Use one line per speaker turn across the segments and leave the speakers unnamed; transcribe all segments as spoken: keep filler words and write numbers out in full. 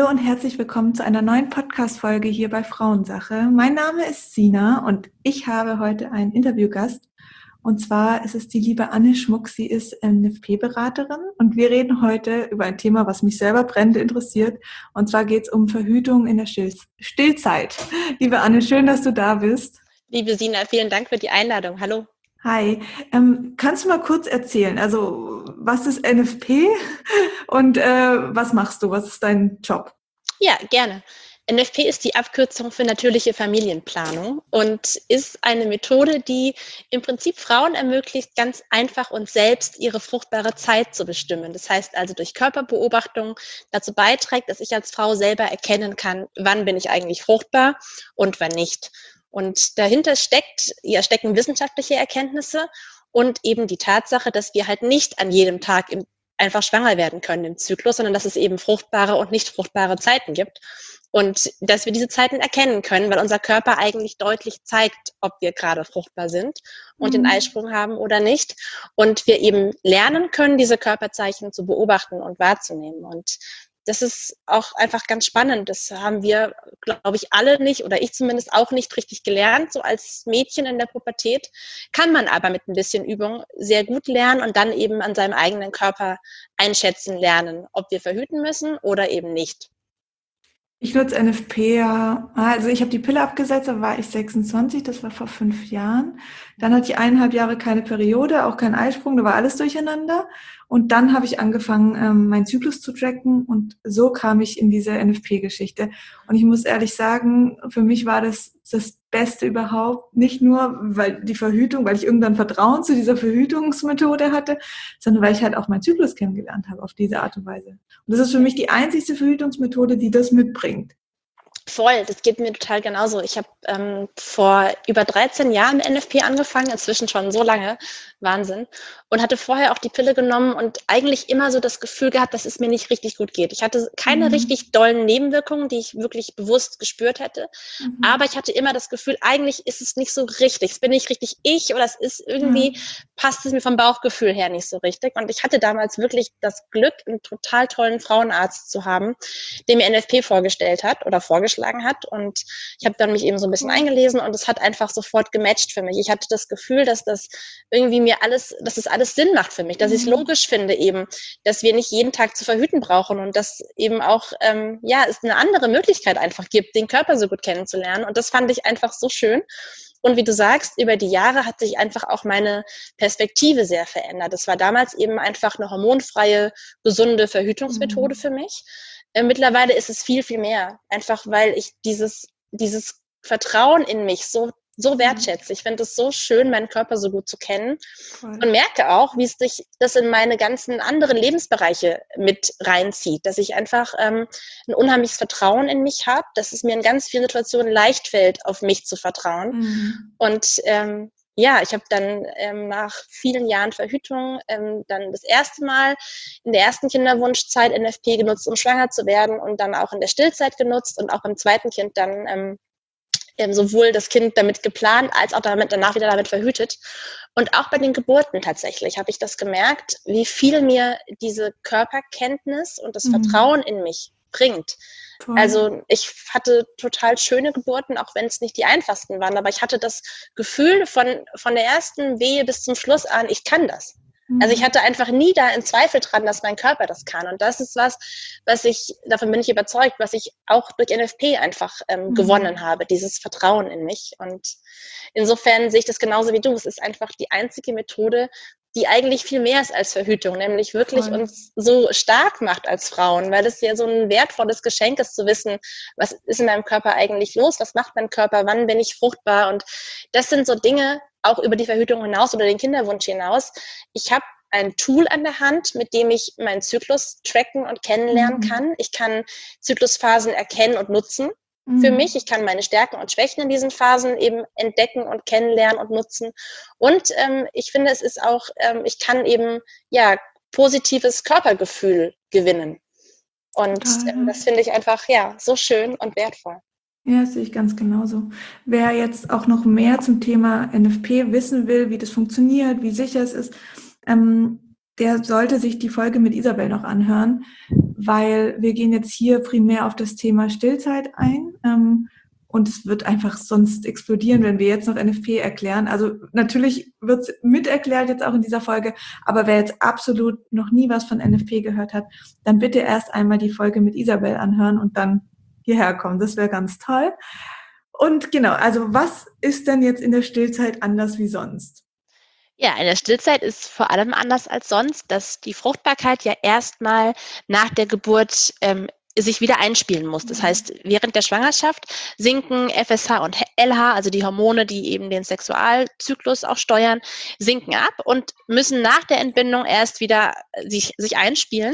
Hallo und herzlich willkommen zu einer neuen Podcast-Folge hier bei Frauensache. Mein Name ist Sina und ich habe heute einen Interviewgast. Und zwar ist es die liebe Anne Schmuck. Sie ist N F P-Beraterin und wir reden heute über ein Thema, was mich selber brennend interessiert. Und zwar geht es um Verhütung in der Still- Stillzeit. Liebe Anne, schön, dass du da bist.
Liebe Sina, vielen Dank für die Einladung. Hallo.
Hi, ähm, kannst du mal kurz erzählen, also was ist N F P und äh, was machst du, was ist dein Job?
Ja, gerne. N F P ist die Abkürzung für natürliche Familienplanung und ist eine Methode, die im Prinzip Frauen ermöglicht, ganz einfach und selbst ihre fruchtbare Zeit zu bestimmen. Das heißt also durch Körperbeobachtung dazu beiträgt, dass ich als Frau selber erkennen kann, wann bin ich eigentlich fruchtbar und wann nicht. Und dahinter steckt, ja, stecken wissenschaftliche Erkenntnisse und eben die Tatsache, dass wir halt nicht an jedem Tag im, einfach schwanger werden können im Zyklus, sondern dass es eben fruchtbare und nicht fruchtbare Zeiten gibt. Und dass wir diese Zeiten erkennen können, weil unser Körper eigentlich deutlich zeigt, ob wir gerade fruchtbar sind und
Mhm.
den Eisprung haben oder nicht. Und wir eben lernen können, diese Körperzeichen zu beobachten und wahrzunehmen. Und das ist auch einfach ganz spannend. Das haben wir, glaube ich, alle nicht oder ich zumindest auch nicht richtig gelernt. So als Mädchen in der Pubertät kann man aber mit ein bisschen Übung sehr gut lernen und dann eben an seinem eigenen Körper einschätzen lernen, ob wir verhüten müssen oder eben nicht.
Ich nutze N F P ja, also ich habe die Pille abgesetzt, da war ich sechsundzwanzig, das war vor fünf Jahren. Dann hatte ich eineinhalb Jahre keine Periode, auch keinen Eisprung, da war alles durcheinander. Und dann habe ich angefangen, ähm, meinen Zyklus zu tracken und so kam ich in diese N F P-Geschichte. Und ich muss ehrlich sagen, für mich war das das Beste überhaupt, nicht nur weil die Verhütung, weil ich irgendwann Vertrauen zu dieser Verhütungsmethode hatte, sondern weil ich halt auch meinen Zyklus kennengelernt habe auf diese Art und Weise. Und das ist für mich die einzigste Verhütungsmethode, die das mitbringt.
Voll, das geht mir total genauso. Ich habe ähm, vor über dreizehn Jahren N F P angefangen, inzwischen schon so lange, Wahnsinn, und hatte vorher auch die Pille genommen und eigentlich immer so das Gefühl gehabt, dass es mir nicht richtig gut geht. Ich hatte keine
Mhm.
richtig dollen Nebenwirkungen, die ich wirklich bewusst gespürt hätte,
Mhm.
aber ich hatte immer das Gefühl, eigentlich ist es nicht so richtig, es bin nicht richtig ich oder es ist irgendwie,
Ja.
passt es mir vom Bauchgefühl her nicht so richtig. Und ich hatte damals wirklich das Glück, einen total tollen Frauenarzt zu haben, der mir N F P vorgestellt hat oder vorgeschlagen hat. Und ich habe dann mich eben so ein bisschen eingelesen und es hat einfach sofort gematcht für mich. Ich hatte das Gefühl, dass das irgendwie mir alles, dass das alles Sinn macht für mich, dass ich es logisch finde eben, dass wir nicht jeden Tag zu verhüten brauchen und dass eben auch, ähm, ja, es eine andere Möglichkeit einfach gibt, den Körper so gut kennenzulernen. Und das fand ich einfach so schön. Und wie du sagst, über die Jahre hat sich einfach auch meine Perspektive sehr verändert. Das war damals eben einfach eine hormonfreie, gesunde Verhütungsmethode
Mhm.
für mich. Äh, mittlerweile ist es viel, viel mehr. Einfach weil ich dieses, dieses Vertrauen in mich so, so wertschätze. Ich finde es so schön, meinen Körper so gut zu kennen
Voll.
und merke auch, wie es sich das in meine ganzen anderen Lebensbereiche mit reinzieht, dass ich einfach ähm, ein unheimliches Vertrauen in mich habe, dass es mir in ganz vielen Situationen leicht fällt, auf mich zu vertrauen.
Mhm.
Und ähm, ja, ich habe dann ähm, nach vielen Jahren Verhütung ähm, dann das erste Mal in der ersten Kinderwunschzeit N F P genutzt, um schwanger zu werden und dann auch in der Stillzeit genutzt und auch beim zweiten Kind dann ähm, ähm, sowohl das Kind damit geplant, als auch damit, danach wieder damit verhütet. Und auch bei den Geburten tatsächlich habe ich das gemerkt, wie viel mir diese Körperkenntnis und das
Mhm.
Vertrauen in mich bringt.
Voll.
Also ich hatte total schöne Geburten, auch wenn es nicht die einfachsten waren, aber ich hatte das Gefühl von, von der ersten Wehe bis zum Schluss an, ich kann das. Also ich hatte einfach nie da einen Zweifel dran, dass mein Körper das kann. Und das ist was, was ich, davon bin ich überzeugt, was ich auch durch N F P einfach ähm,
Mhm.
gewonnen habe, dieses Vertrauen in mich. Und insofern sehe ich das genauso wie du. Es ist einfach die einzige Methode, die eigentlich viel mehr ist als Verhütung, nämlich wirklich
Voll.
uns so stark macht als Frauen, weil es ja so ein wertvolles Geschenk ist zu wissen, was ist in meinem Körper eigentlich los, was macht mein Körper, wann bin ich fruchtbar, und das sind so Dinge, auch über die Verhütung hinaus oder den Kinderwunsch hinaus. Ich habe ein Tool an der Hand, mit dem ich meinen Zyklus tracken und kennenlernen
Mhm.
kann. Ich kann Zyklusphasen erkennen und nutzen für
Mhm.
mich. Ich kann meine Stärken und Schwächen in diesen Phasen eben entdecken und kennenlernen und nutzen. Und ähm, ich finde, es ist auch, ähm, ich kann eben ja positives Körpergefühl gewinnen. Und
Total,
ähm,
ja.
das finde ich einfach ja so schön und wertvoll.
Ja, das sehe ich ganz genauso. Wer jetzt auch noch mehr zum Thema N F P wissen will, wie das funktioniert, wie sicher es ist, ähm, der sollte sich die Folge mit Isabel noch anhören. weil wir gehen jetzt hier primär auf das Thema Stillzeit ein. Ähm, und es wird einfach sonst explodieren, wenn wir jetzt noch N F P erklären. Also natürlich wird es miterklärt jetzt auch in dieser Folge, aber wer jetzt absolut noch nie was von N F P gehört hat, dann bitte erst einmal die Folge mit Isabel anhören und dann hierher kommen. Das wäre ganz toll. Und genau, also was ist denn jetzt in der Stillzeit anders wie sonst?
Ja, in der Stillzeit ist vor allem anders als sonst, dass die Fruchtbarkeit ja erstmal nach der Geburt ähm, sich wieder einspielen muss. Das heißt, während der Schwangerschaft sinken F S H und L H, also die Hormone, die eben den Sexualzyklus auch steuern, sinken ab und müssen nach der Entbindung erst wieder sich, sich einspielen.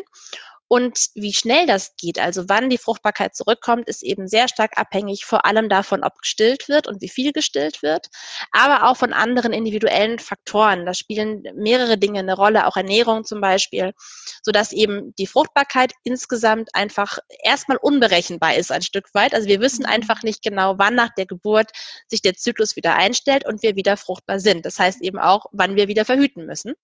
Und wie schnell das geht, also wann die Fruchtbarkeit zurückkommt, ist eben sehr stark abhängig, vor allem davon, ob gestillt wird und wie viel gestillt wird, aber auch von anderen individuellen Faktoren. Da spielen mehrere Dinge eine Rolle, auch Ernährung zum Beispiel, sodass eben die Fruchtbarkeit insgesamt einfach erstmal unberechenbar ist ein Stück weit. Also wir wissen einfach nicht genau, wann nach der Geburt sich der Zyklus wieder einstellt und wir wieder fruchtbar sind. Das heißt eben auch, wann wir wieder verhüten müssen.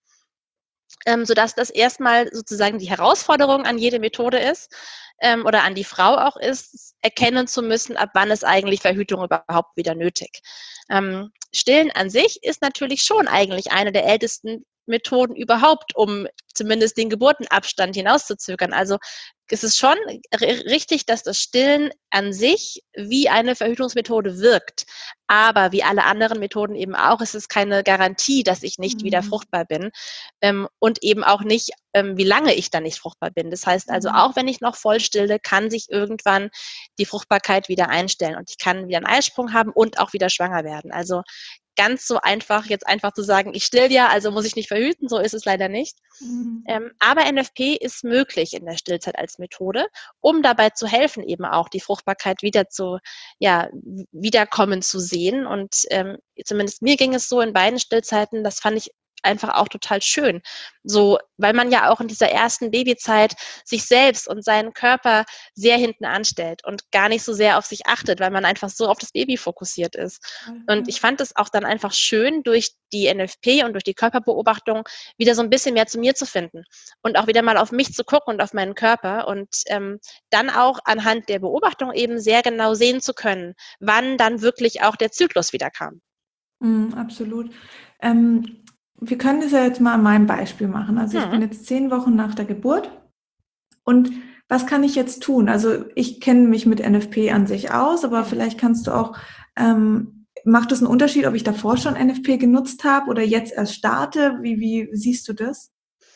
Ähm, sodass das erstmal sozusagen die Herausforderung an jede Methode ist ähm, oder an die Frau auch ist, erkennen zu müssen, ab wann ist eigentlich Verhütung überhaupt wieder nötig. Ähm, Stillen an sich ist natürlich schon eigentlich eine der ältesten Methoden überhaupt, um zumindest den Geburtenabstand hinauszuzögern. Also es ist schon richtig, dass das Stillen an sich wie eine Verhütungsmethode wirkt. Aber wie alle anderen Methoden eben auch, ist es keine Garantie, dass ich nicht mhm. wieder fruchtbar bin. Ähm, und eben auch nicht, ähm, wie lange ich dann nicht fruchtbar bin. Das heißt also, auch wenn ich noch voll stille, kann sich irgendwann die Fruchtbarkeit wieder einstellen. Und ich kann wieder einen Eisprung haben und auch wieder schwanger werden. Also ganz so einfach, jetzt einfach zu sagen, ich still ja, also muss ich nicht verhüten, so ist es leider nicht. Mhm. Ähm, aber N F P ist möglich in der Stillzeit als Methode, um dabei zu helfen, eben auch die Fruchtbarkeit wieder zu, ja, wiederkommen zu sehen. Und ähm, zumindest mir ging es so in beiden Stillzeiten, das fand ich einfach auch total schön. So, weil man ja auch in dieser ersten Babyzeit sich selbst und seinen Körper sehr hinten anstellt und gar nicht so sehr auf sich achtet, weil man einfach so auf das Baby fokussiert ist. Mhm. Und ich fand es auch dann einfach schön, durch die N F P und durch die Körperbeobachtung wieder so ein bisschen mehr zu mir zu finden und auch wieder mal auf mich zu gucken und auf meinen Körper und ähm, dann auch anhand der Beobachtung eben sehr genau sehen zu können, wann dann wirklich auch der Zyklus wieder kam.
Mm, absolut. Ähm, wir können das ja jetzt mal an meinem Beispiel machen. Also ich hm. bin jetzt zehn Wochen nach der Geburt und was kann ich jetzt tun? Also ich kenne mich mit N F P an sich aus, aber vielleicht kannst du auch, ähm, macht es einen Unterschied, ob ich davor schon N F P genutzt habe oder jetzt erst starte? Wie, wie siehst du das?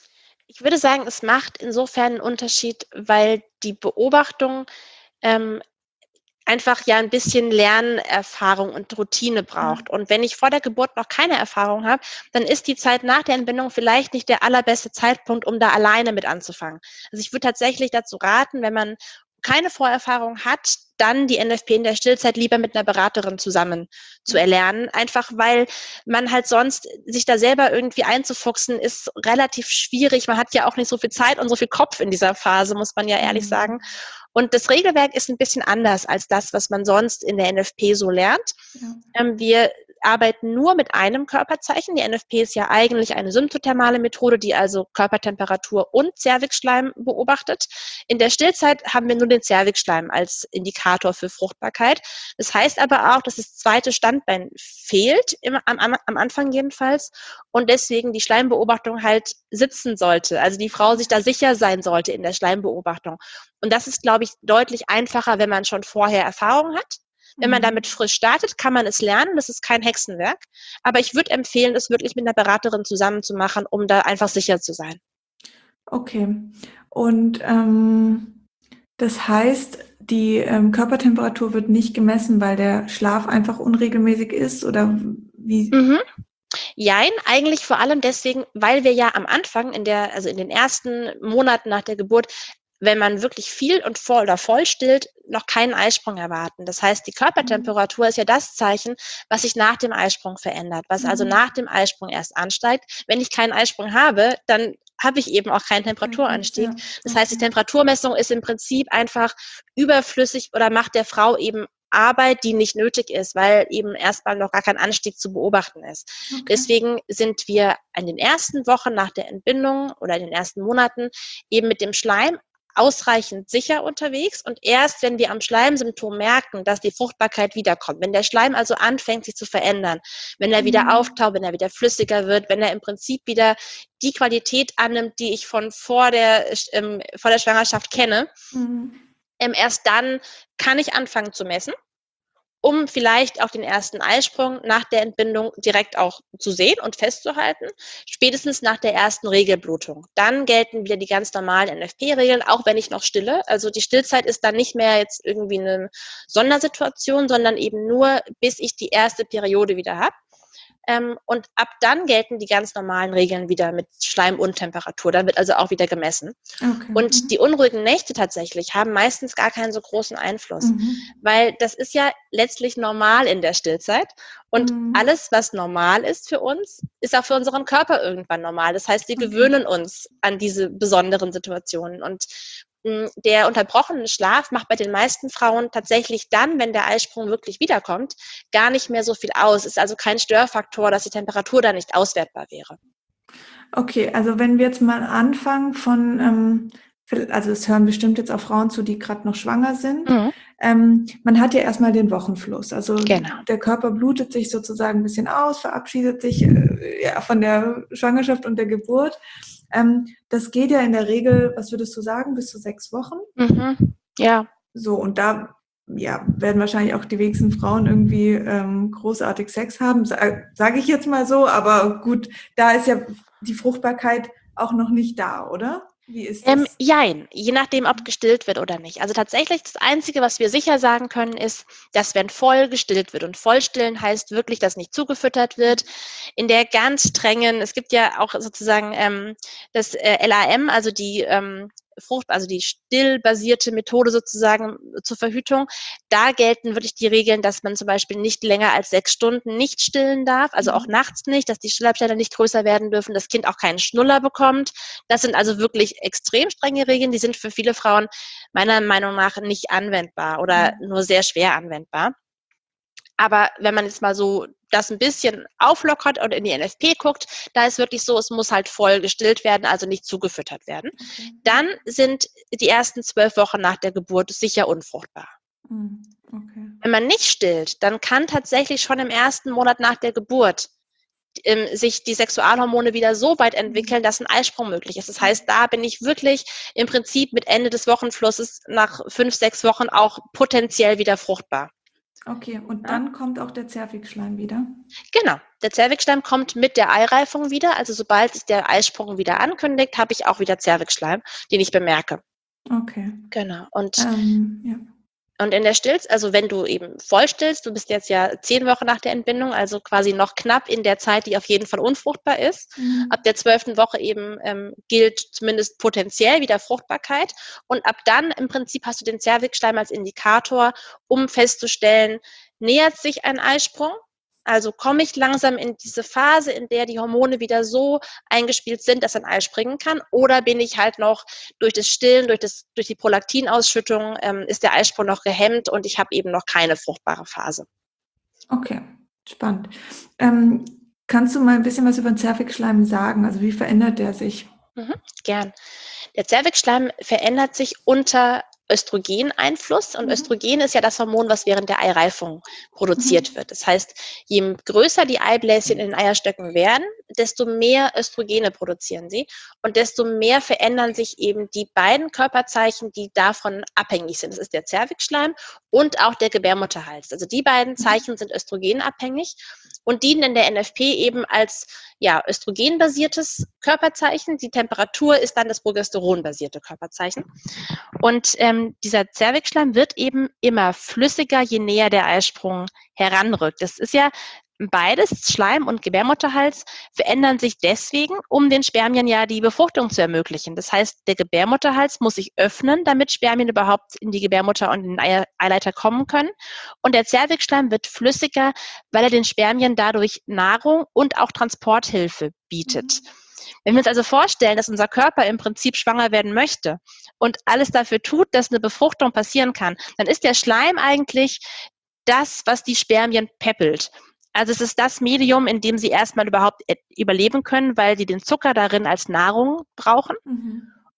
Ich würde sagen, es macht insofern einen Unterschied, weil die Beobachtung ähm, einfach ja ein bisschen Lernerfahrung und Routine braucht. Und wenn ich vor der Geburt noch keine Erfahrung habe, dann ist die Zeit nach der Entbindung vielleicht nicht der allerbeste Zeitpunkt, um da alleine mit anzufangen. Also ich würde tatsächlich dazu raten, wenn man keine Vorerfahrung hat, dann die N F P in der Stillzeit lieber mit einer Beraterin zusammen zu erlernen. Einfach weil man halt sonst sich da selber irgendwie einzufuchsen, ist relativ schwierig. Man hat ja auch nicht so viel Zeit und so viel Kopf in dieser Phase, muss man ja ehrlich mhm. sagen. Und das Regelwerk ist ein bisschen anders als das, was man sonst in der N F P so lernt. Ja. Ähm, wir arbeiten nur mit einem Körperzeichen. Die N F P ist ja eigentlich eine symptothermale Methode, die also Körpertemperatur und Zervixschleim beobachtet. In der Stillzeit haben wir nur den Zervixschleim als Indikator für Fruchtbarkeit. Das heißt aber auch, dass das zweite Standbein fehlt, im, am, am Anfang jedenfalls, und deswegen die Schleimbeobachtung halt sitzen sollte. Also die Frau sich da sicher sein sollte in der Schleimbeobachtung. Und das ist, glaube ich, deutlich einfacher, wenn man schon vorher Erfahrung hat. Wenn man damit frisch startet, kann man es lernen. Das ist kein Hexenwerk. Aber ich würde empfehlen, es wirklich mit einer Beraterin zusammen zu machen, um da einfach sicher zu sein.
Okay. Und ähm, das heißt, die ähm, Körpertemperatur wird nicht gemessen, weil der Schlaf einfach unregelmäßig ist? Oder wie?
Mhm. Jein, eigentlich vor allem deswegen, weil wir ja am Anfang, in der, also in den ersten Monaten nach der Geburt, wenn man wirklich viel und voll oder voll stillt, noch keinen Eisprung erwarten. Das heißt, die Körpertemperatur mhm. ist ja das Zeichen, was sich nach dem Eisprung verändert, was mhm. also nach dem Eisprung erst ansteigt. Wenn ich keinen Eisprung habe, dann habe ich eben auch keinen Temperaturanstieg. Okay, ja. Das heißt, die Temperaturmessung ist im Prinzip einfach überflüssig oder macht der Frau eben Arbeit, die nicht nötig ist, weil eben erstmal noch gar kein Anstieg zu beobachten ist. Okay. Deswegen sind wir in den ersten Wochen nach der Entbindung oder in den ersten Monaten eben mit dem Schleim ausreichend sicher unterwegs und erst, wenn wir am Schleimsymptom merken, dass die Fruchtbarkeit wiederkommt, wenn der Schleim also anfängt, sich zu verändern, wenn er wieder
Mhm.
auftaut, wenn er wieder flüssiger wird, wenn er im Prinzip wieder die Qualität annimmt, die ich von vor der, ähm, vor der Schwangerschaft kenne,
Mhm.
ähm, erst dann kann ich anfangen zu messen, um vielleicht auch den ersten Eisprung nach der Entbindung direkt auch zu sehen und festzuhalten, spätestens nach der ersten Regelblutung. Dann gelten wieder die ganz normalen N F P-Regeln, auch wenn ich noch stille. Also die Stillzeit ist dann nicht mehr jetzt irgendwie eine Sondersituation, sondern eben nur, bis ich die erste Periode wieder habe. Ähm, und ab dann gelten die ganz normalen Regeln wieder mit Schleim und Temperatur. Da wird also auch wieder gemessen.
Okay.
Und
Mhm.
die unruhigen Nächte tatsächlich haben meistens gar keinen so großen Einfluss,
Mhm.
weil das ist ja letztlich normal in der Stillzeit. Und
Mhm.
alles, was normal ist für uns, ist auch für unseren Körper irgendwann normal. Das heißt, wir
Okay.
gewöhnen uns an diese besonderen Situationen. Und mh, der unterbrochene Schlaf macht bei den meisten Frauen tatsächlich dann, wenn der Eisprung wirklich wiederkommt, gar nicht mehr so viel aus. Ist also kein Störfaktor, dass die Temperatur da nicht auswertbar wäre.
Okay, also wenn wir jetzt mal anfangen von, ähm, also es hören bestimmt jetzt auch Frauen zu, die gerade noch schwanger sind.
Mhm.
Ähm, man hat ja erstmal den Wochenfluss. Also
Genau.
der Körper blutet sich sozusagen ein bisschen aus, verabschiedet sich äh, ja, von der Schwangerschaft und der Geburt. Ähm, das geht ja in der Regel, was würdest du sagen, bis zu sechs Wochen?
Mhm. Ja.
So, und da ja, werden wahrscheinlich auch die wenigsten Frauen irgendwie ähm, großartig Sex haben, sage sag ich jetzt mal so. Aber gut, da ist ja die Fruchtbarkeit auch noch nicht da, oder? Wie ist
Ähm,
das?
jein, je nachdem, ob gestillt wird oder nicht. Also tatsächlich, das Einzige, was wir sicher sagen können, ist, dass wenn voll gestillt wird, und vollstillen heißt wirklich, dass nicht zugefüttert wird, in der ganz strengen, es gibt ja auch sozusagen ähm, das äh, L A M, also die ähm, Frucht, also die stillbasierte Methode sozusagen zur Verhütung, da gelten wirklich die Regeln, dass man zum Beispiel nicht länger als sechs Stunden nicht stillen darf, also auch
Mhm.
nachts nicht, dass die Stillabstände nicht größer werden dürfen, das Kind auch keinen Schnuller bekommt. Das sind also wirklich extrem strenge Regeln, die sind für viele Frauen meiner Meinung nach nicht anwendbar oder nur sehr schwer anwendbar. Aber wenn man jetzt mal so das ein bisschen auflockert und in die N F P guckt, da ist wirklich so, es muss halt voll gestillt werden, also nicht zugefüttert werden.
Okay.
Dann sind die ersten zwölf Wochen nach der Geburt sicher unfruchtbar.
Mhm. Okay.
Wenn man nicht stillt, dann kann tatsächlich schon im ersten Monat nach der Geburt ähm, sich die Sexualhormone wieder so weit entwickeln, dass ein Eisprung möglich ist. Das heißt, da bin ich wirklich im Prinzip mit Ende des Wochenflusses nach fünf, sechs Wochen auch potenziell wieder fruchtbar.
Okay, und
Ja?
dann kommt auch der Zervixschleim wieder?
Genau, der Zervixschleim kommt mit der Eireifung wieder. Also sobald sich der Eisprung wieder ankündigt, habe ich auch wieder Zervixschleim, den ich bemerke.
Okay.
Genau. Und
Ähm, ja.
Und in der Stillz, also wenn du eben voll stillst, du bist jetzt ja zehn Wochen nach der Entbindung, also quasi noch knapp in der Zeit, die auf jeden Fall unfruchtbar ist.
Mhm.
Ab der zwölften Woche eben ähm, gilt zumindest potenziell wieder Fruchtbarkeit. Und ab dann im Prinzip hast du den Zervixschleim als Indikator, um festzustellen, nähert sich ein Eisprung? Also komme ich langsam in diese Phase, in der die Hormone wieder so eingespielt sind, dass ein Ei springen kann? Oder bin ich halt noch durch das Stillen, durch, das, durch die Prolaktinausschüttung, ähm, ist der Eisprung noch gehemmt und ich habe eben noch keine fruchtbare Phase.
Okay, spannend. Ähm, kannst du mal ein bisschen was über den Zervixschleim sagen? Also wie verändert der sich?
Mhm, gern. Der Zervixschleim verändert sich unter Östrogeneinfluss und
Mhm.
Östrogen ist ja das Hormon, was während der Eireifung produziert
Mhm.
wird. Das heißt, je größer die Eibläschen in den Eierstöcken werden, desto mehr Östrogene produzieren sie und desto mehr verändern sich eben die beiden Körperzeichen, die davon abhängig sind. Das ist der Zervixschleim und auch der Gebärmutterhals. Also die beiden Zeichen sind östrogenabhängig und dienen in der N F P eben als ja, östrogenbasiertes Körperzeichen. Die Temperatur ist dann das progesteronbasierte Körperzeichen. Und ähm, dieser Zervixschleim wird eben immer flüssiger, je näher der Eisprung heranrückt. Das ist ja beides, Schleim und Gebärmutterhals, verändern sich deswegen, um den Spermien ja die Befruchtung zu ermöglichen. Das heißt, der Gebärmutterhals muss sich öffnen, damit Spermien überhaupt in die Gebärmutter und in den Eileiter kommen können. Und der Zervixschleim wird flüssiger, weil er den Spermien dadurch Nahrung und auch Transporthilfe bietet. Mhm. Wenn wir uns also vorstellen, dass unser Körper im Prinzip schwanger werden möchte und alles dafür tut, dass eine Befruchtung passieren kann, dann ist der Schleim eigentlich das, was die Spermien peppelt. Also es ist das Medium, in dem sie erstmal überhaupt überleben können, weil sie den Zucker darin als Nahrung brauchen.
Mhm.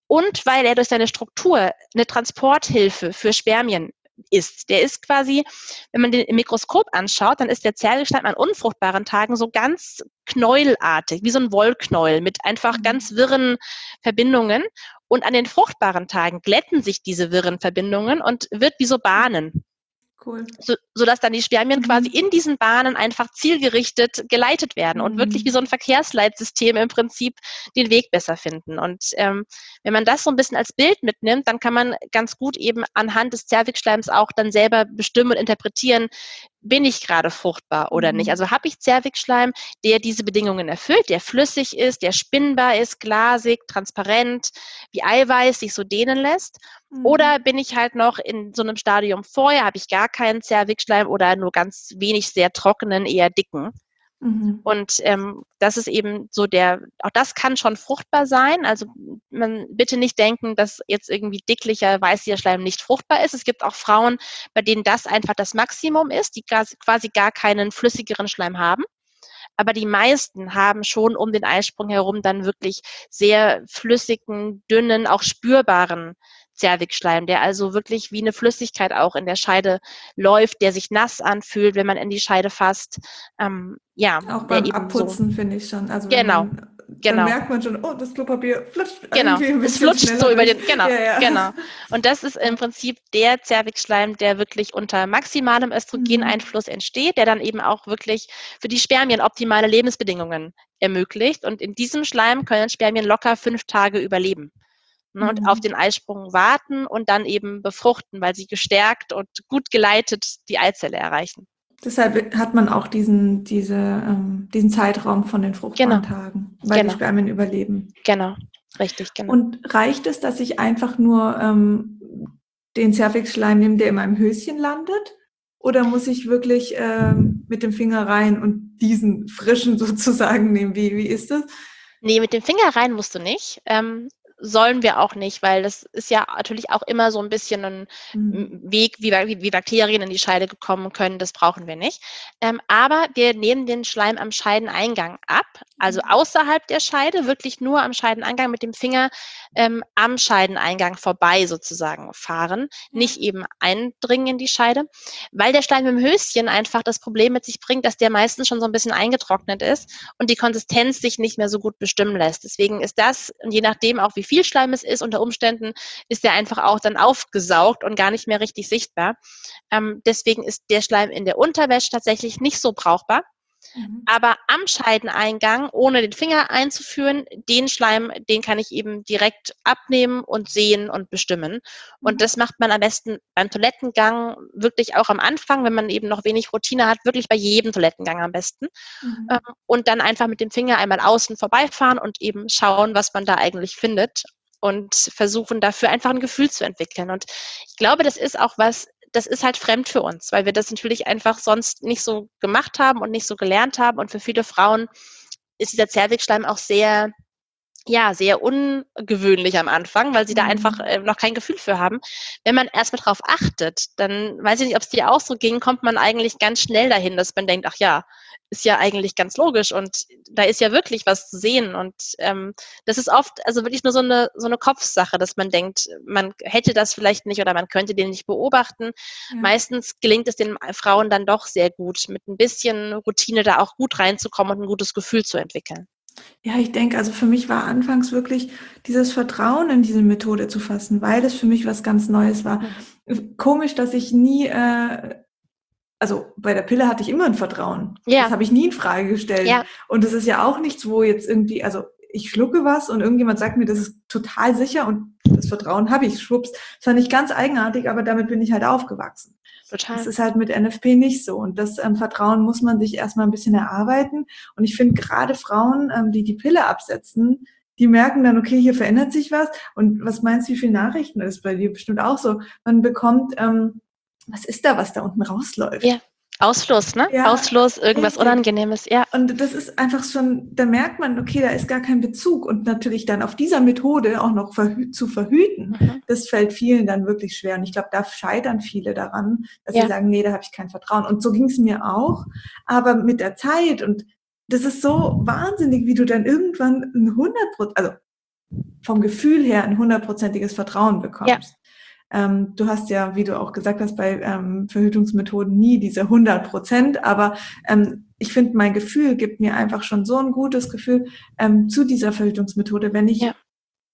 und weil er durch seine Struktur eine Transporthilfe für Spermien ist. Der ist quasi, wenn man den im Mikroskop anschaut, dann ist der Zervixschleim an unfruchtbaren Tagen so ganz knäuelartig, wie so ein Wollknäuel mit einfach ganz wirren Verbindungen. Und an den fruchtbaren Tagen glätten sich diese wirren Verbindungen und wird wie so Bahnen.
Cool.
So, sodass dann die Spermien
Mhm.
quasi in diesen Bahnen einfach zielgerichtet geleitet werden
Mhm.
und wirklich wie so ein Verkehrsleitsystem im Prinzip den Weg besser finden. Und ähm, wenn man das so ein bisschen als Bild mitnimmt, dann kann man ganz gut eben anhand des Zervixschleims auch dann selber bestimmen und interpretieren, bin ich gerade fruchtbar oder
Mhm.
nicht? Also habe ich Zervixschleim, der diese Bedingungen erfüllt, der flüssig ist, der spinnbar ist, glasig, transparent, wie Eiweiß sich so dehnen lässt?
Mhm.
Oder bin ich halt noch in so einem Stadium vorher, habe ich gar keinen Zervixschleim oder nur ganz wenig sehr trockenen, eher dicken?
Mhm.
Und ähm, das ist eben so der, auch das kann schon fruchtbar sein. Also man bitte nicht denken, dass jetzt irgendwie dicklicher, weißlicher Schleim nicht fruchtbar ist. Es gibt auch Frauen, bei denen das einfach das Maximum ist, die quasi gar keinen flüssigeren Schleim haben. Aber die meisten haben schon um den Eisprung herum dann wirklich sehr flüssigen, dünnen, auch spürbaren Zervixschleim, der also wirklich wie eine Flüssigkeit auch in der Scheide läuft, der sich nass anfühlt, wenn man in die Scheide fasst. Ähm, ja,
Auch
der
beim
eben so.
Abputzen finde ich schon. Also wenn
Genau,
man, dann
genau.
merkt man schon, oh, das Klopapier flutscht
Genau,
irgendwie ein
es
bisschen
flutscht
schneller
so über
durch.
den, genau,
Ja, ja.
genau. Und das ist im Prinzip der Zervixschleim, der wirklich unter maximalem Östrogeneinfluss entsteht, der dann eben auch wirklich für die Spermien optimale Lebensbedingungen ermöglicht. Und in diesem Schleim können Spermien locker fünf Tage überleben, ne, und auf den Eisprung warten und dann eben befruchten, weil sie gestärkt und gut geleitet die Eizelle erreichen.
Deshalb hat man auch diesen, diese, ähm, diesen Zeitraum von den fruchtbaren
Genau.
Tagen, weil
Genau.
die Spermien überleben.
Genau, richtig, genau.
Und reicht es, dass ich einfach nur ähm, den Zervixschleim nehme, der in meinem Höschen landet? Oder muss ich wirklich ähm, mit dem Finger rein und diesen frischen sozusagen nehmen? Wie, wie ist das?
Nee, mit dem Finger rein musst du nicht. Ähm, sollen wir auch nicht, weil das ist ja natürlich auch immer so ein bisschen ein
Mhm.
Weg, wie, wie Bakterien in die Scheide kommen können. Das brauchen wir nicht. Ähm, aber wir nehmen den Schleim am Scheideneingang ab, also außerhalb der Scheide, wirklich nur am Scheideneingang mit dem Finger ähm, am Scheideneingang vorbei sozusagen fahren,
Ja.
nicht eben eindringen in die Scheide, weil der Schleim im Höschen einfach das Problem mit sich bringt, dass der meistens schon so ein bisschen eingetrocknet ist und die Konsistenz sich nicht mehr so gut bestimmen lässt. Deswegen ist das, und je nachdem auch wie viel Schleim es ist, unter Umständen ist der einfach auch dann aufgesaugt und gar nicht mehr richtig sichtbar. Ähm, deswegen ist der Schleim in der Unterwäsche tatsächlich nicht so brauchbar.
Mhm.
Aber am Scheideneingang, ohne den Finger einzuführen, den Schleim, den kann ich eben direkt abnehmen und sehen und bestimmen. Und das macht man am besten beim Toilettengang, wirklich auch am Anfang, wenn man eben noch wenig Routine hat, wirklich bei jedem Toilettengang am besten.
Mhm.
Ähm, und dann einfach mit dem Finger einmal außen vorbeifahren und eben schauen, was man da eigentlich findet und versuchen dafür einfach ein Gefühl zu entwickeln. Und ich glaube, das ist auch was, das ist halt fremd für uns, weil wir das natürlich einfach sonst nicht so gemacht haben und nicht so gelernt haben. Und für viele Frauen ist dieser Zervixschleim auch sehr, ja, sehr ungewöhnlich am Anfang, weil sie da einfach äh, noch kein Gefühl für haben. Wenn man erstmal drauf achtet, dann weiß ich nicht, ob es dir auch so ging, kommt man eigentlich ganz schnell dahin, dass man denkt, ach ja, ist ja eigentlich ganz logisch und da ist ja wirklich was zu sehen. Und ähm, das ist oft also wirklich nur so eine, so eine Kopfsache, dass man denkt, man hätte das vielleicht nicht oder man könnte den nicht beobachten.
Ja.
Meistens gelingt es den Frauen dann doch sehr gut, mit ein bisschen Routine da auch gut reinzukommen und ein gutes Gefühl zu entwickeln.
Ja, ich denke, also für mich war anfangs wirklich dieses Vertrauen in diese Methode zu fassen, weil es für mich was ganz Neues war. Mhm. Komisch, dass ich nie, äh, also bei der Pille hatte ich immer ein Vertrauen.
Ja.
Das habe ich nie in Frage gestellt.
Ja.
Und das ist ja auch nichts, wo jetzt irgendwie, also ich schlucke was und irgendjemand sagt mir, das ist total sicher und das Vertrauen habe ich, schwupps. Das fand ich ganz eigenartig, aber damit bin ich halt aufgewachsen.
Total.
Das ist halt mit N F P nicht so. Und das ähm, Vertrauen muss man sich erstmal ein bisschen erarbeiten. Und ich finde gerade Frauen, ähm, die die Pille absetzen, die merken dann, okay, hier verändert sich was. Und was meinst du, wie viele Nachrichten ist bei dir bestimmt auch so? Man bekommt, ähm, was ist da, was da unten rausläuft?
Ja. Ausfluss, ne?
Ja,
Ausfluss, irgendwas
richtig.
Unangenehmes, ja.
Und das ist einfach schon, da merkt man, okay, da ist gar kein Bezug. Und natürlich dann auf dieser Methode auch noch verhü- zu verhüten,
Mhm.
das fällt vielen dann wirklich schwer. Und ich glaube, da scheitern viele daran, dass
Ja.
sie sagen, nee, da habe ich kein Vertrauen. Und so ging es mir auch. Aber mit der Zeit, und das ist so wahnsinnig, wie du dann irgendwann ein hundert Prozent, also vom Gefühl her ein hundertprozentiges Vertrauen
Ja.
bekommst. Ähm, du hast ja, wie du auch gesagt hast, bei ähm, Verhütungsmethoden nie diese hundert Prozent, aber ähm, ich finde, mein Gefühl gibt mir einfach schon so ein gutes Gefühl ähm, zu dieser Verhütungsmethode, wenn ich
Ja.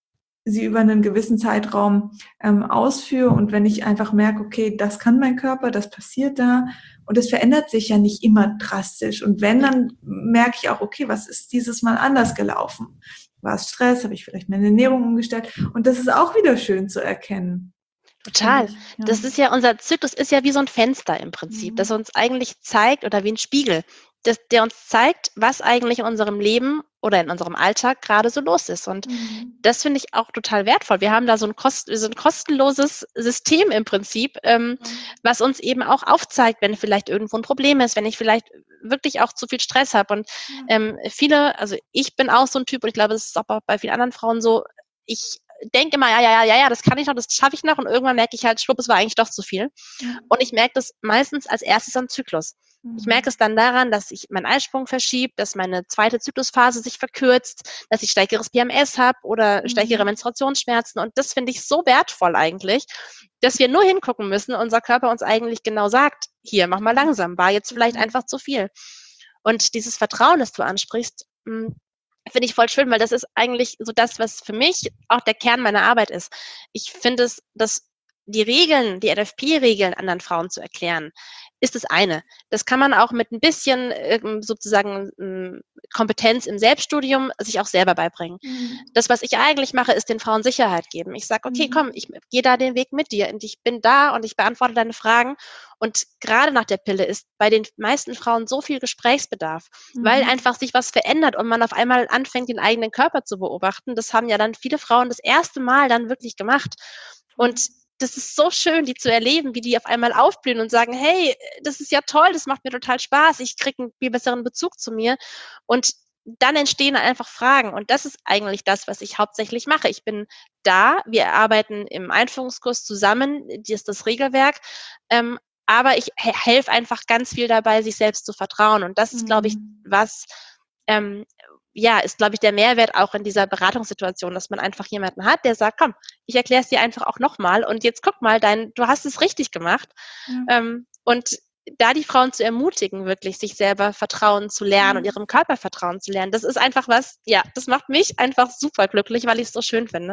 sie über einen gewissen Zeitraum ähm, ausführe und wenn ich einfach merke, okay, das kann mein Körper, das passiert da und es verändert sich ja nicht immer drastisch. Und wenn, dann merke ich auch, okay, was ist dieses Mal anders gelaufen? War es Stress? Habe ich vielleicht meine Ernährung umgestellt? Und das ist auch wieder schön zu erkennen.
Total.
Ich, ja.
Das ist ja, unser Zyklus ist ja wie so ein Fenster im Prinzip, das
Mhm.
uns eigentlich zeigt, oder wie ein Spiegel, das, der uns zeigt, was eigentlich in unserem Leben oder in unserem Alltag gerade so los ist. Und
Mhm.
das finde ich auch total wertvoll. Wir haben da so ein, kost, so ein kostenloses System im Prinzip, ähm, was uns eben auch aufzeigt, wenn vielleicht irgendwo ein Problem ist, wenn ich vielleicht wirklich auch zu viel Stress habe. Und ähm, viele, also ich bin auch so ein Typ, und ich glaube, das ist auch bei vielen anderen Frauen so, ich denke immer, ja, ja, ja, ja, das kann ich noch, das schaffe ich noch, und irgendwann merke ich halt, schwupp, es war eigentlich doch zu viel.
Ja.
Und ich merke das meistens als erstes am Zyklus. Ich merke es dann daran, dass sich mein Eisprung verschiebt, dass meine zweite Zyklusphase sich verkürzt, dass ich stärkeres P M S habe oder stärkere Menstruationsschmerzen. Und das finde ich so wertvoll eigentlich, dass wir nur hingucken müssen, unser Körper uns eigentlich genau sagt, hier, mach mal langsam, war jetzt vielleicht einfach zu viel. Und dieses Vertrauen, das du ansprichst, mh, finde ich voll schön, weil das ist eigentlich so das, was für mich auch der Kern meiner Arbeit ist. Ich finde es, dass die Regeln, die N F P-Regeln anderen Frauen zu erklären, ist das eine. Das kann man auch mit ein bisschen ähm, sozusagen ähm, Kompetenz im Selbststudium sich auch selber beibringen.
Mhm.
Das, was ich eigentlich mache, ist den Frauen Sicherheit geben. Ich sage, okay, komm, ich gehe da den Weg mit dir und ich bin da und ich beantworte deine Fragen. Und gerade nach der Pille ist bei den meisten Frauen so viel Gesprächsbedarf,
Mhm.
weil einfach sich was verändert und man auf einmal anfängt, den eigenen Körper zu beobachten. Das haben ja dann viele Frauen das erste Mal dann wirklich gemacht. Und das ist so schön, die zu erleben, wie die auf einmal aufblühen und sagen, hey, das ist ja toll, das macht mir total Spaß, ich kriege einen viel besseren Bezug zu mir. Und dann entstehen einfach Fragen. Und das ist eigentlich das, was ich hauptsächlich mache. Ich bin da, wir arbeiten im Einführungskurs zusammen, die ist das Regelwerk, ähm, aber ich he- helfe einfach ganz viel dabei, sich selbst zu vertrauen. Und das ist, glaube ich, was, ähm, ja, ist, glaube ich, der Mehrwert auch in dieser Beratungssituation, dass man einfach jemanden hat, der sagt, komm, ich erkläre es dir einfach auch nochmal und jetzt guck mal, dein, du hast es richtig gemacht.
Ja.
Ähm, und da die Frauen zu ermutigen, wirklich sich selber vertrauen zu lernen und ihrem Körper vertrauen zu lernen, das ist einfach was, ja, das macht mich einfach super glücklich, weil ich es so schön finde.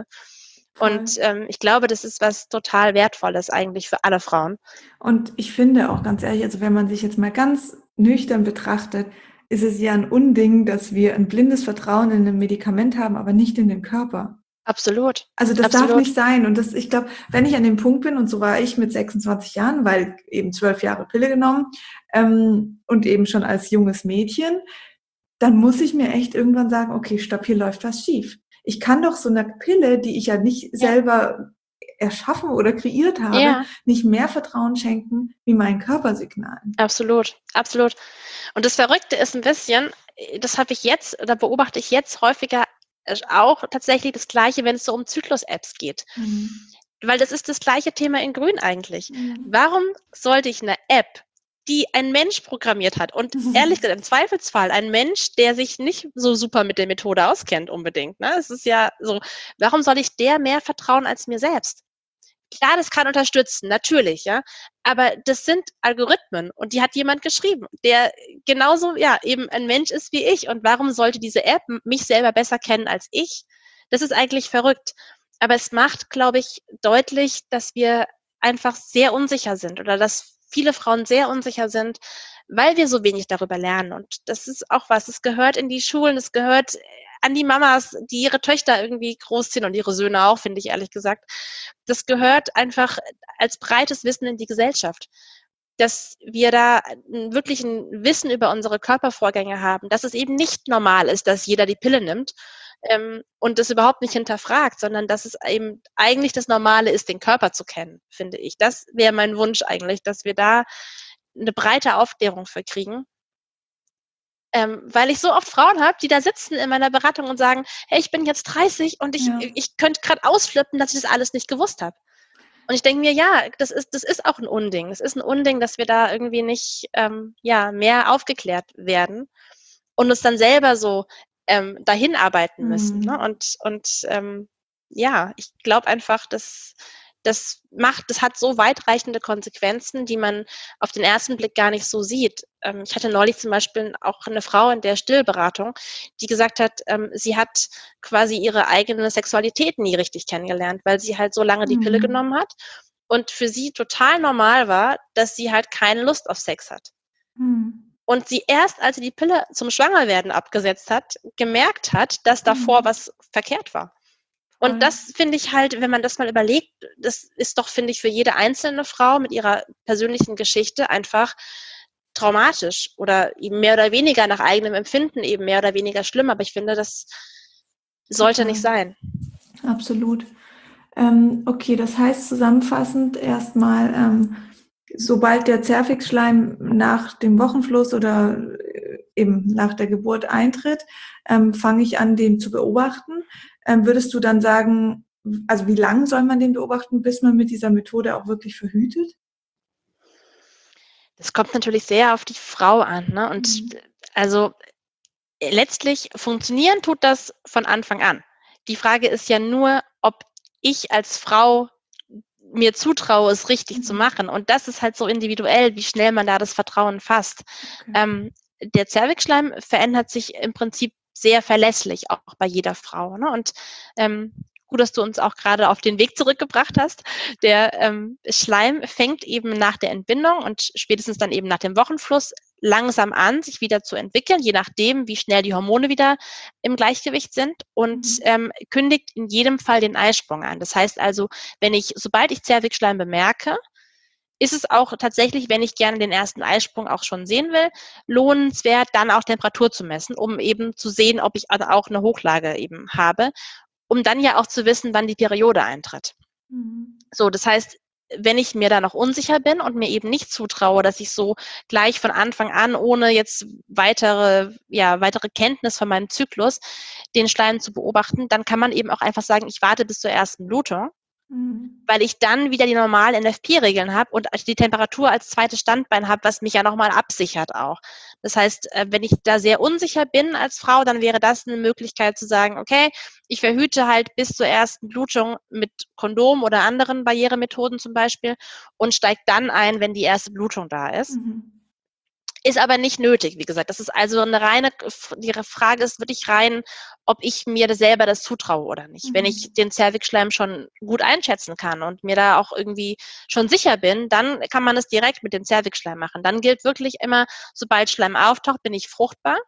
Und ähm, ich glaube, das ist was total Wertvolles eigentlich für alle Frauen.
Und ich finde auch ganz ehrlich, also wenn man sich jetzt mal ganz nüchtern betrachtet, ist es ja ein Unding, dass wir ein blindes Vertrauen in ein Medikament haben, aber nicht in den Körper.
Absolut.
Also das
Absolut.
darf nicht sein. Und das, ich glaube, wenn ich an dem Punkt bin, und so war ich mit sechsundzwanzig Jahren, weil eben zwölf Jahre Pille genommen ähm, und eben schon als junges Mädchen, dann muss ich mir echt irgendwann sagen, okay, stopp, hier läuft was schief. Ich kann doch so einer Pille, die ich ja nicht
Ja.
selber erschaffen oder kreiert habe,
Ja.
nicht mehr Vertrauen schenken wie meinen Körpersignalen.
Absolut, absolut. Und das Verrückte ist ein bisschen, das habe ich jetzt, oder beobachte ich jetzt häufiger äh, auch tatsächlich das Gleiche, wenn es so um Zyklus-Apps geht.
Mhm.
Weil das ist das gleiche Thema in Grün eigentlich.
Mhm.
Warum sollte ich eine App, die ein Mensch programmiert hat, und ehrlich gesagt, im Zweifelsfall ein Mensch, der sich nicht so super mit der Methode auskennt unbedingt, ne? Es ist ja so, warum soll ich der mehr vertrauen als mir selbst? Klar, das kann unterstützen, natürlich, ja. Aber das sind Algorithmen und die hat jemand geschrieben, der genauso, ja, eben ein Mensch ist wie ich. Und warum sollte diese App m- mich selber besser kennen als ich? Das ist eigentlich verrückt. Aber es macht, glaube ich, deutlich, dass wir einfach sehr unsicher sind oder dass viele Frauen sehr unsicher sind, weil wir so wenig darüber lernen. Und das ist auch was, es gehört in die Schulen, es gehört an die Mamas, die ihre Töchter irgendwie großziehen und ihre Söhne auch, finde ich ehrlich gesagt. Das gehört einfach als breites Wissen in die Gesellschaft, dass wir da wirklich ein Wissen über unsere Körpervorgänge haben, dass es eben nicht normal ist, dass jeder die Pille nimmt ähm, und das überhaupt nicht hinterfragt, sondern dass es eben eigentlich das Normale ist, den Körper zu kennen, finde ich. Das wäre mein Wunsch eigentlich, dass wir da eine breite Aufklärung für kriegen. Ähm, weil ich so oft Frauen habe, die da sitzen in meiner Beratung und sagen, hey, ich bin jetzt dreißig und ich,
Ja.
ich könnte gerade ausflippen, dass ich das alles nicht gewusst habe. Und ich denke mir, ja, das ist, das ist auch ein Unding. Es ist ein Unding, dass wir da irgendwie nicht ähm, ja, mehr aufgeklärt werden und uns dann selber so ähm, dahin arbeiten müssen.
Mhm.
Ne? Und, und ähm, ja, ich glaube einfach, dass das macht, das hat so weitreichende Konsequenzen, die man auf den ersten Blick gar nicht so sieht. Ähm, ich hatte neulich zum Beispiel auch eine Frau in der Stillberatung, die gesagt hat, ähm, sie hat quasi ihre eigene Sexualität nie richtig kennengelernt, weil sie halt so lange die Pille
Mhm.
genommen hat und für sie total normal war, dass sie halt keine Lust auf Sex hat.
Mhm.
Und sie erst, als sie die Pille zum Schwangerwerden abgesetzt hat, gemerkt hat, dass davor
Mhm.
was verkehrt war. Und
Voll.
das finde ich halt, wenn man das mal überlegt, das ist doch, finde ich, für jede einzelne Frau mit ihrer persönlichen Geschichte einfach traumatisch oder eben mehr oder weniger nach eigenem Empfinden eben mehr oder weniger schlimm. Aber ich finde, das sollte
Total.
nicht sein.
Absolut. Ähm, okay, das heißt zusammenfassend erstmal, ähm, sobald der Zervixschleim nach dem Wochenfluss oder äh, eben nach der Geburt eintritt, ähm, fange ich an, den zu beobachten. Ähm, würdest du dann sagen, also wie lange soll man den beobachten, bis man mit dieser Methode auch wirklich verhütet?
Das kommt natürlich sehr auf die Frau an. Ne? Und
Mhm.
also letztlich funktionieren tut das von Anfang an. Die Frage ist ja nur, ob ich als Frau mir zutraue, es richtig zu
Mhm.
machen. Und das ist halt so individuell, wie schnell man da das Vertrauen fasst.
Okay.
Ähm, der Zervixschleim verändert sich im Prinzip sehr verlässlich, auch bei jeder Frau. Ne? Und ähm, gut, dass du uns auch gerade auf den Weg zurückgebracht hast. Der ähm, Schleim fängt eben nach der Entbindung und spätestens dann eben nach dem Wochenfluss langsam an, sich wieder zu entwickeln, je nachdem, wie schnell die Hormone wieder im Gleichgewicht sind und
Mhm.
ähm, kündigt in jedem Fall den Eisprung an. Das heißt also, wenn ich, sobald ich Zervixschleim bemerke, ist es auch tatsächlich, wenn ich gerne den ersten Eisprung auch schon sehen will, lohnenswert, dann auch Temperatur zu messen, um eben zu sehen, ob ich also auch eine Hochlage eben habe, um dann ja auch zu wissen, wann die Periode eintritt.
Mhm.
So, das heißt, wenn ich mir da noch unsicher bin und mir eben nicht zutraue, dass ich so gleich von Anfang an, ohne jetzt weitere, ja, weitere Kenntnis von meinem Zyklus, den Schleim zu beobachten, dann kann man eben auch einfach sagen, ich warte bis zur ersten Blutung,
Mhm.
weil ich dann wieder die normalen N F P-Regeln habe und die Temperatur als zweites Standbein habe, was mich ja nochmal absichert auch. Das heißt, wenn ich da sehr unsicher bin als Frau, dann wäre das eine Möglichkeit zu sagen, okay, ich verhüte halt bis zur ersten Blutung mit Kondom oder anderen Barrieremethoden zum Beispiel und steige dann ein, wenn die erste Blutung da ist.
Mhm.
Ist aber nicht nötig, wie gesagt. Das ist also eine reine, die Frage ist wirklich rein, ob ich mir das selber das zutraue oder nicht. Wenn ich
Mhm.
den Zervixschleim schon gut einschätzen kann und mir da auch irgendwie schon sicher bin, dann kann man es direkt mit dem Zervixschleim machen. Dann gilt wirklich immer, sobald Schleim auftaucht, bin ich fruchtbar.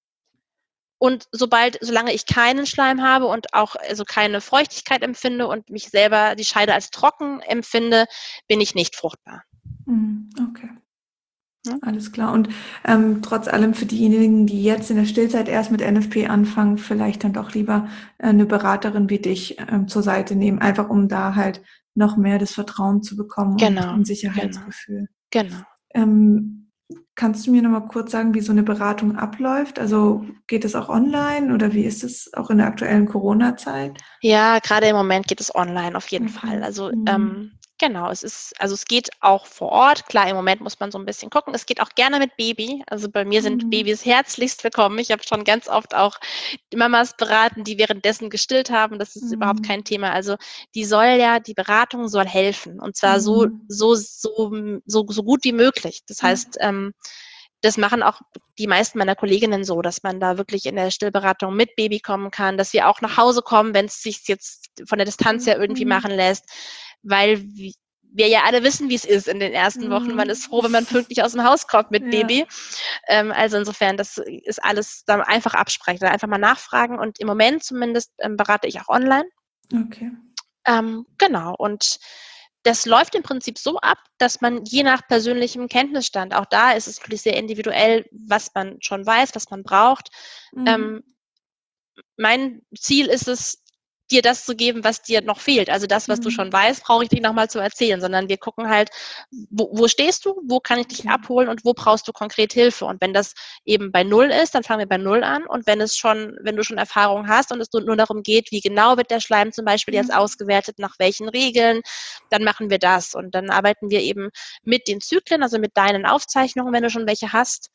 Und sobald, solange ich keinen Schleim habe und auch also keine Feuchtigkeit empfinde und mich selber die Scheide als trocken empfinde, bin ich nicht fruchtbar.
Mhm. Okay.
Ja?
Alles klar. Und ähm, trotz allem für diejenigen, die jetzt in der Stillzeit erst mit N F P anfangen, vielleicht dann doch lieber äh, eine Beraterin wie dich ähm, zur Seite nehmen, einfach um da halt noch mehr das Vertrauen zu bekommen und
Genau,
ein
genau,
Sicherheitsgefühl.
genau.
Ähm, kannst du mir noch mal kurz sagen, wie so eine Beratung abläuft? Also geht es auch online oder wie ist es auch in der aktuellen Corona-Zeit?
Ja, gerade im Moment geht es online auf jeden Fall.
Okay.
Also,
Mhm.
ähm, genau, es ist also, es geht auch vor Ort. Klar, im Moment muss man so ein bisschen gucken. Es geht auch gerne mit Baby. Also, bei mir sind
Mhm.
Babys herzlichst willkommen. Ich habe schon ganz oft auch die Mamas beraten, die währenddessen gestillt haben. Das ist überhaupt
Mhm.
kein Thema. Also, die soll ja die Beratung soll helfen und zwar so
Mhm.
so so so so gut wie möglich. Das
Ja.
heißt, ähm, das machen auch die meisten meiner Kolleginnen so, dass man da wirklich in der Stillberatung mit Baby kommen kann, dass wir auch nach Hause kommen, wenn es sich jetzt von der Distanz
Cool.
her irgendwie
Mhm.
machen lässt, weil wir ja alle wissen, wie es ist in den ersten Wochen. Man ist
Mhm.
froh, wenn man pünktlich aus dem Haus kommt mit
Ja.
Baby. Ähm, also insofern, das ist alles dann einfach absprechen, einfach mal nachfragen und im Moment zumindest ähm, berate ich auch online.
Okay.
Ähm, genau, und das läuft im Prinzip so ab, dass man je nach persönlichem Kenntnisstand, auch da ist es natürlich sehr individuell, was man schon weiß, was man braucht. Ähm,
Mhm.
mein Ziel ist es, dir das zu geben, was dir noch fehlt. Also das, was du schon
Mhm.
weißt, brauche ich nicht nochmal zu erzählen, sondern wir gucken halt, wo, wo stehst du, wo kann ich dich
Okay.
abholen und wo brauchst du konkret Hilfe. Und wenn das eben bei Null ist, dann fangen wir bei Null an. Und wenn es schon, wenn du schon Erfahrung hast und es nur darum geht, wie genau wird der Schleim zum Beispiel
Ja.
jetzt ausgewertet, nach welchen Regeln, dann machen wir das. Und dann arbeiten wir eben mit den Zyklen, also mit deinen Aufzeichnungen, wenn du schon welche hast.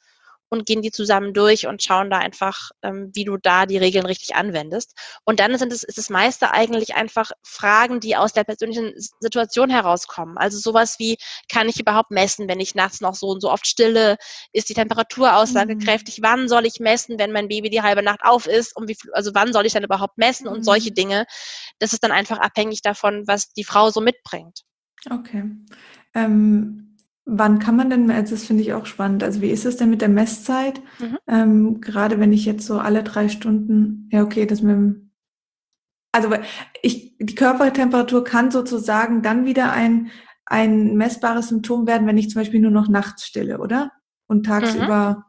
und gehen die zusammen durch und schauen da einfach, ähm, wie du da die Regeln richtig anwendest. Und dann sind es, ist das meiste eigentlich einfach Fragen, die aus der persönlichen Situation herauskommen. Also sowas wie, kann ich überhaupt messen, wenn ich nachts noch so und so oft stille? Ist die Temperatur aussagekräftig? Mhm. Wann soll ich messen, wenn mein Baby die halbe Nacht auf ist? Und wie, also wann soll ich dann überhaupt messen? Und mhm. solche Dinge. Das ist dann einfach abhängig davon, was die Frau so mitbringt.
Okay. Ähm Wann kann man denn, also das finde ich auch spannend, also wie ist es denn mit der Messzeit? Mhm. Ähm, gerade wenn ich jetzt so alle drei Stunden, ja okay, das mit dem, also ich, die Körpertemperatur kann sozusagen dann wieder ein, ein messbares Symptom werden, wenn ich zum Beispiel nur noch nachts stille, oder? Und tagsüber mhm.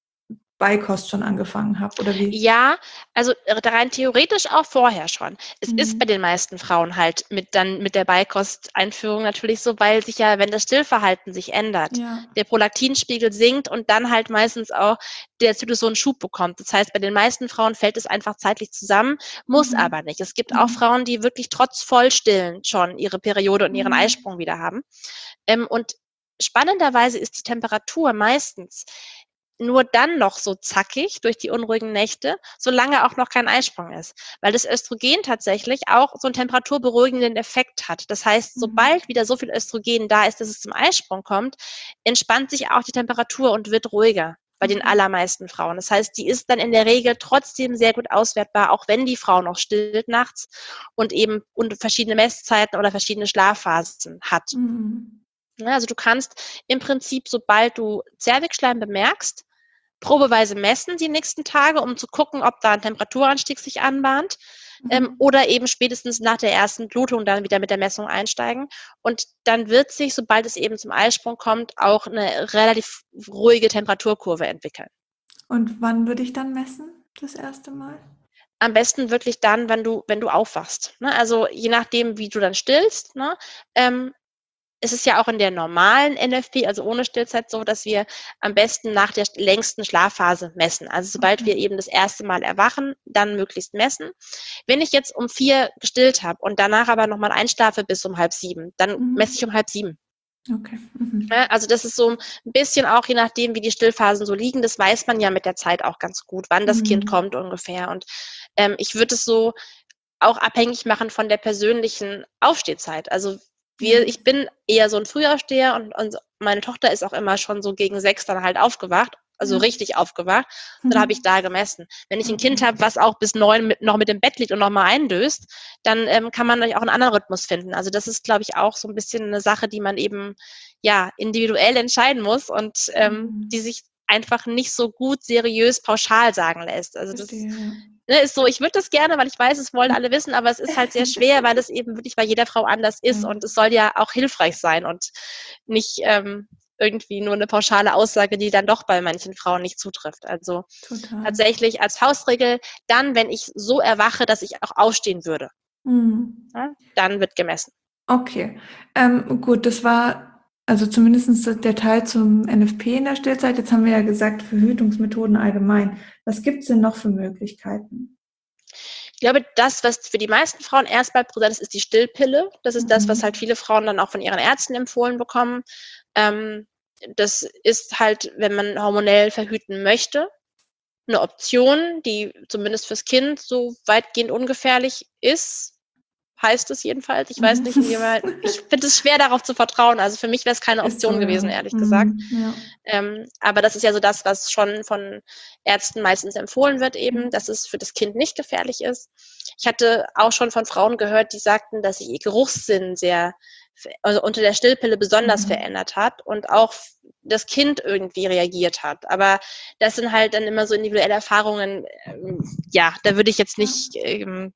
Beikost schon angefangen habe, oder wie?
Ja, also rein theoretisch auch vorher schon. Es mhm. ist bei den meisten Frauen halt mit dann mit der Beikosteinführung natürlich so, weil sich ja, wenn das Stillverhalten sich ändert, ja. der Prolaktinspiegel sinkt und dann halt meistens auch der Zyklus so einen Schub bekommt. Das heißt, bei den meisten Frauen fällt es einfach zeitlich zusammen, muss mhm. aber nicht. Es gibt mhm. auch Frauen, die wirklich trotz Vollstillen schon ihre Periode und ihren mhm. Eisprung wieder haben. Ähm, und spannenderweise ist die Temperatur meistens nur dann noch so zackig durch die unruhigen Nächte, solange auch noch kein Eisprung ist. Weil das Östrogen tatsächlich auch so einen temperaturberuhigenden Effekt hat. Das heißt, sobald wieder so viel Östrogen da ist, dass es zum Eisprung kommt, entspannt sich auch die Temperatur und wird ruhiger bei den allermeisten Frauen. Das heißt, die ist dann in der Regel trotzdem sehr gut auswertbar, auch wenn die Frau noch stillt nachts und eben verschiedene Messzeiten oder verschiedene Schlafphasen hat. Mhm. Also du kannst im Prinzip, sobald du Zervixschleim bemerkst, probeweise messen die nächsten Tage, um zu gucken, ob da ein Temperaturanstieg sich anbahnt, mhm. ähm, oder eben spätestens nach der ersten Blutung dann wieder mit der Messung einsteigen. Und dann wird sich, sobald es eben zum Eisprung kommt, auch eine relativ ruhige Temperaturkurve entwickeln.
Und wann würde ich dann messen, das erste Mal?
Am besten wirklich dann, wenn du, wenn du aufwachst. Ne? Also je nachdem, wie du dann stillst, ne? ähm, Es ist ja auch in der normalen N F P, also ohne Stillzeit, so, dass wir am besten nach der längsten Schlafphase messen. Also sobald okay. wir eben das erste Mal erwachen, dann möglichst messen. Wenn ich jetzt um vier gestillt habe und danach aber nochmal einschlafe bis um halb sieben, dann mhm. messe ich um halb sieben.
Okay. Mhm.
Ja, also das ist so ein bisschen auch, je nachdem, wie die Stillphasen so liegen, das weiß man ja mit der Zeit auch ganz gut, wann das mhm. Kind kommt ungefähr. Und ähm, ich würde es so auch abhängig machen von der persönlichen Aufstehzeit. Also Wir, ich bin eher so ein Frühaufsteher und, und meine Tochter ist auch immer schon so gegen sechs dann halt aufgewacht, also ja. richtig aufgewacht. Und dann habe ich da gemessen. Wenn ich ein Kind habe, was auch bis neun mit, noch mit dem Bett liegt und noch mal eindöst, dann ähm, kann man natürlich auch einen anderen Rhythmus finden. Also das ist, glaube ich, auch so ein bisschen eine Sache, die man eben ja individuell entscheiden muss und ähm, mhm. die sich einfach nicht so gut seriös pauschal sagen lässt. Also das Verstehe. Ne, ist so, ich würde das gerne, weil ich weiß, es wollen alle wissen, aber es ist halt sehr schwer, weil es eben wirklich bei jeder Frau anders ist und es soll ja auch hilfreich sein und nicht ähm, irgendwie nur eine pauschale Aussage, die dann doch bei manchen Frauen nicht zutrifft. Also Total. Tatsächlich als Faustregel, dann, wenn ich so erwache, dass ich auch aufstehen würde, mhm. ja, dann wird gemessen.
Okay, ähm, gut, das war also zumindest der Teil zum N F P in der Stillzeit. Jetzt haben wir ja gesagt, Verhütungsmethoden allgemein. Was gibt es denn noch für Möglichkeiten?
Ich glaube, das, was für die meisten Frauen erstmal präsent ist, ist die Stillpille. Das ist mhm. das, was halt viele Frauen dann auch von ihren Ärzten empfohlen bekommen. Ähm, das ist halt, wenn man hormonell verhüten möchte, eine Option, die zumindest fürs Kind so weitgehend ungefährlich ist. Heißt es jedenfalls. Ich weiß nicht, inwieweit. Ich finde es schwer, darauf zu vertrauen. Also für mich wäre es keine Option so, gewesen, ja. ehrlich mhm, gesagt. Ja. Ähm, aber das ist ja so das, was schon von Ärzten meistens empfohlen wird, eben, mhm. dass es für das Kind nicht gefährlich ist. Ich hatte auch schon von Frauen gehört, die sagten, dass sich ihr Geruchssinn sehr, also unter der Stillpille besonders mhm. verändert hat und auch das Kind irgendwie reagiert hat. Aber das sind halt dann immer so individuelle Erfahrungen. Ähm, ja, da würde ich jetzt nicht ähm,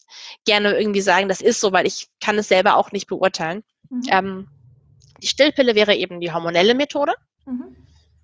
gerne irgendwie sagen, das ist so, weil ich kann es selber auch nicht beurteilen. Mhm. Ähm, die Stillpille wäre eben die hormonelle Methode. Mhm.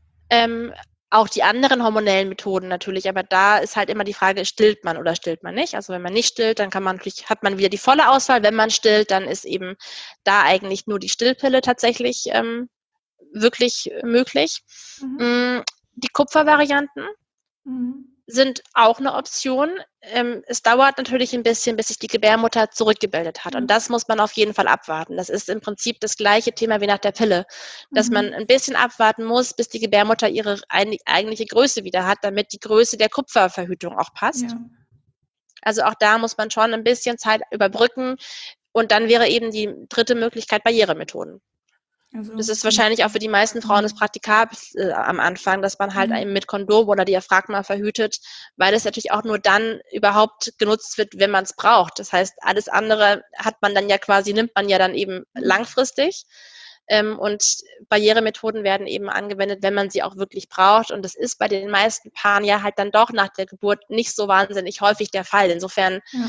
Ähm, auch die anderen hormonellen Methoden natürlich, aber da ist halt immer die Frage, stillt man oder stillt man nicht? Also wenn man nicht stillt, dann kann man natürlich, hat man wieder die volle Auswahl. Wenn man stillt, dann ist eben da eigentlich nur die Stillpille tatsächlich ähm, wirklich möglich. Mhm. Die Kupfervarianten mhm. sind auch eine Option. Ähm, es dauert natürlich ein bisschen, bis sich die Gebärmutter zurückgebildet hat. Und das muss man auf jeden Fall abwarten. Das ist im Prinzip das gleiche Thema wie nach der Pille, dass
Mhm.
man ein bisschen abwarten muss, bis die Gebärmutter ihre ein, eigentliche Größe wieder hat, damit die Größe der Kupferverhütung auch passt.
Ja.
Also auch da muss man schon ein bisschen Zeit überbrücken. Und dann wäre eben die dritte Möglichkeit Barrieremethoden.
Also,
Das ist wahrscheinlich auch für die meisten Frauen das Praktikabel äh, am Anfang, dass man halt
ja.
eben mit Kondom oder Diaphragma verhütet, weil es natürlich auch nur dann überhaupt genutzt wird, wenn man es braucht. Das heißt, alles andere hat man dann ja quasi, nimmt man ja dann eben langfristig. Ähm, und Barrieremethoden werden eben angewendet, wenn man sie auch wirklich braucht. Und das ist bei den meisten Paaren ja halt dann doch nach der Geburt nicht so wahnsinnig häufig der Fall. Insofern
Ja.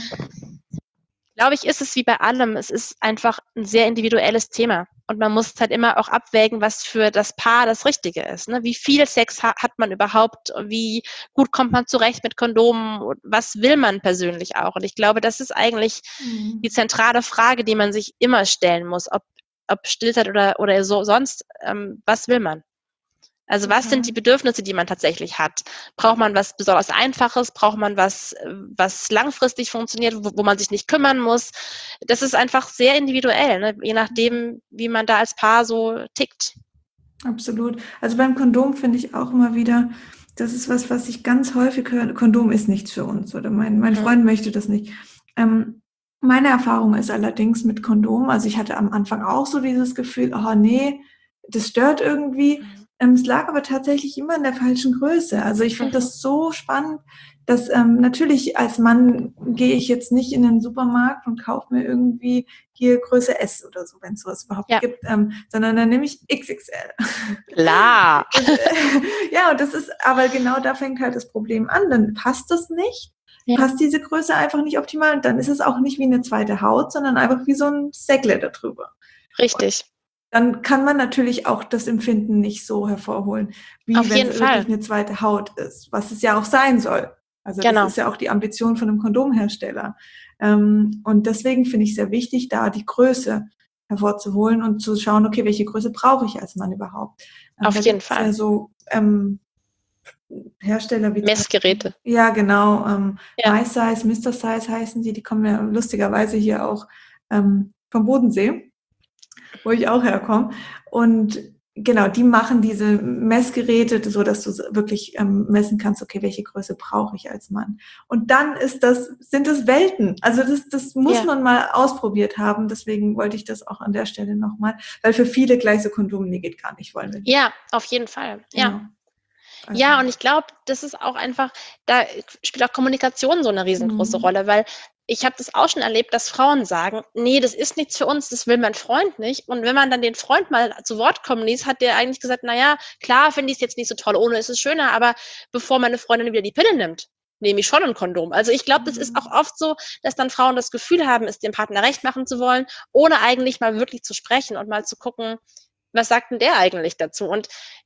glaube ich, ist es wie bei allem. Es ist einfach ein sehr individuelles Thema. Und man muss halt immer auch abwägen, was für das Paar das Richtige ist. Ne? Wie viel Sex ha- hat man überhaupt? Wie gut kommt man zurecht mit Kondomen? Was will man persönlich auch? Und ich glaube, das ist eigentlich
Mhm.
die zentrale Frage, die man sich immer stellen muss. Ob, ob Stillzeit oder, oder so sonst, ähm, was will man? Also was sind die Bedürfnisse, die man tatsächlich hat? Braucht man was besonders Einfaches? Braucht man was, was langfristig funktioniert, wo, wo man sich nicht kümmern muss? Das ist einfach sehr individuell, ne? Je nachdem, wie man da als Paar so tickt.
Absolut. Also beim Kondom finde ich auch immer wieder, das ist was, was ich ganz häufig höre, Kondom ist nichts für uns oder mein, mein
Mhm.
Freund möchte das nicht. Ähm, meine Erfahrung ist allerdings mit Kondom, also ich hatte am Anfang auch so dieses Gefühl, oh nee, das stört irgendwie.
Mhm.
Ähm, es lag aber tatsächlich immer in der falschen Größe. Also ich finde
Mhm.
das so spannend, dass ähm, natürlich als Mann gehe ich jetzt nicht in den Supermarkt und kaufe mir irgendwie hier Größe S oder so, wenn es sowas überhaupt
Ja.
gibt, ähm, sondern dann nehme ich X X L.
Klar.
Und, äh, ja, und das ist, aber genau da fängt halt das Problem an. Dann passt das nicht,
Ja.
passt diese Größe einfach nicht optimal. Und dann ist es auch nicht wie eine zweite Haut, sondern einfach wie so ein Säckle da drüber.
Richtig.
Dann kann man natürlich auch das Empfinden nicht so hervorholen, wie
Auf
wenn
jeden
es wirklich
Fall.
eine zweite Haut ist, was es ja auch sein soll. Also das
Genau.
ist ja auch die Ambition von einem Kondomhersteller. Ähm, und deswegen finde ich sehr wichtig, da die Größe hervorzuholen und zu schauen, okay, welche Größe brauche ich als Mann überhaupt? Ähm,
Auf
da
jeden
gibt es ja
Fall.
so ähm, Hersteller wie zum
Messgeräte.
Beispiel, ja genau, ähm,
Ja.
My Size, Mister Size heißen die, die kommen ja lustigerweise hier auch ähm, vom Bodensee, wo ich auch herkomme. Und genau, die machen diese Messgeräte, so dass du wirklich ähm, messen kannst, okay, welche Größe brauche ich als Mann. Und dann ist das, sind es Welten. Also das, das muss
Ja.
man mal ausprobiert haben. Deswegen wollte ich das auch an der Stelle nochmal, weil für viele gleich so Kondom, nee, geht gar nicht, wollen wir nicht.
Ja, auf jeden Fall. Ja.
Genau. Also,
Ja, und ich glaube, das ist auch einfach, da spielt auch Kommunikation so eine riesengroße
Mhm.
Rolle, weil ich habe das auch schon erlebt, dass Frauen sagen, nee, das ist nichts für uns, das will mein Freund nicht. Und wenn man dann den Freund mal zu Wort kommen ließ, hat der eigentlich gesagt, na ja, klar finde ich es jetzt nicht so toll, ohne ist es schöner, aber bevor meine Freundin wieder die Pille nimmt, nehme ich schon ein Kondom. Also ich glaube, das ist auch oft so, dass dann Frauen das Gefühl haben, es dem Partner recht machen zu wollen, ohne eigentlich mal wirklich zu sprechen und mal zu gucken, was sagt denn der eigentlich dazu? Und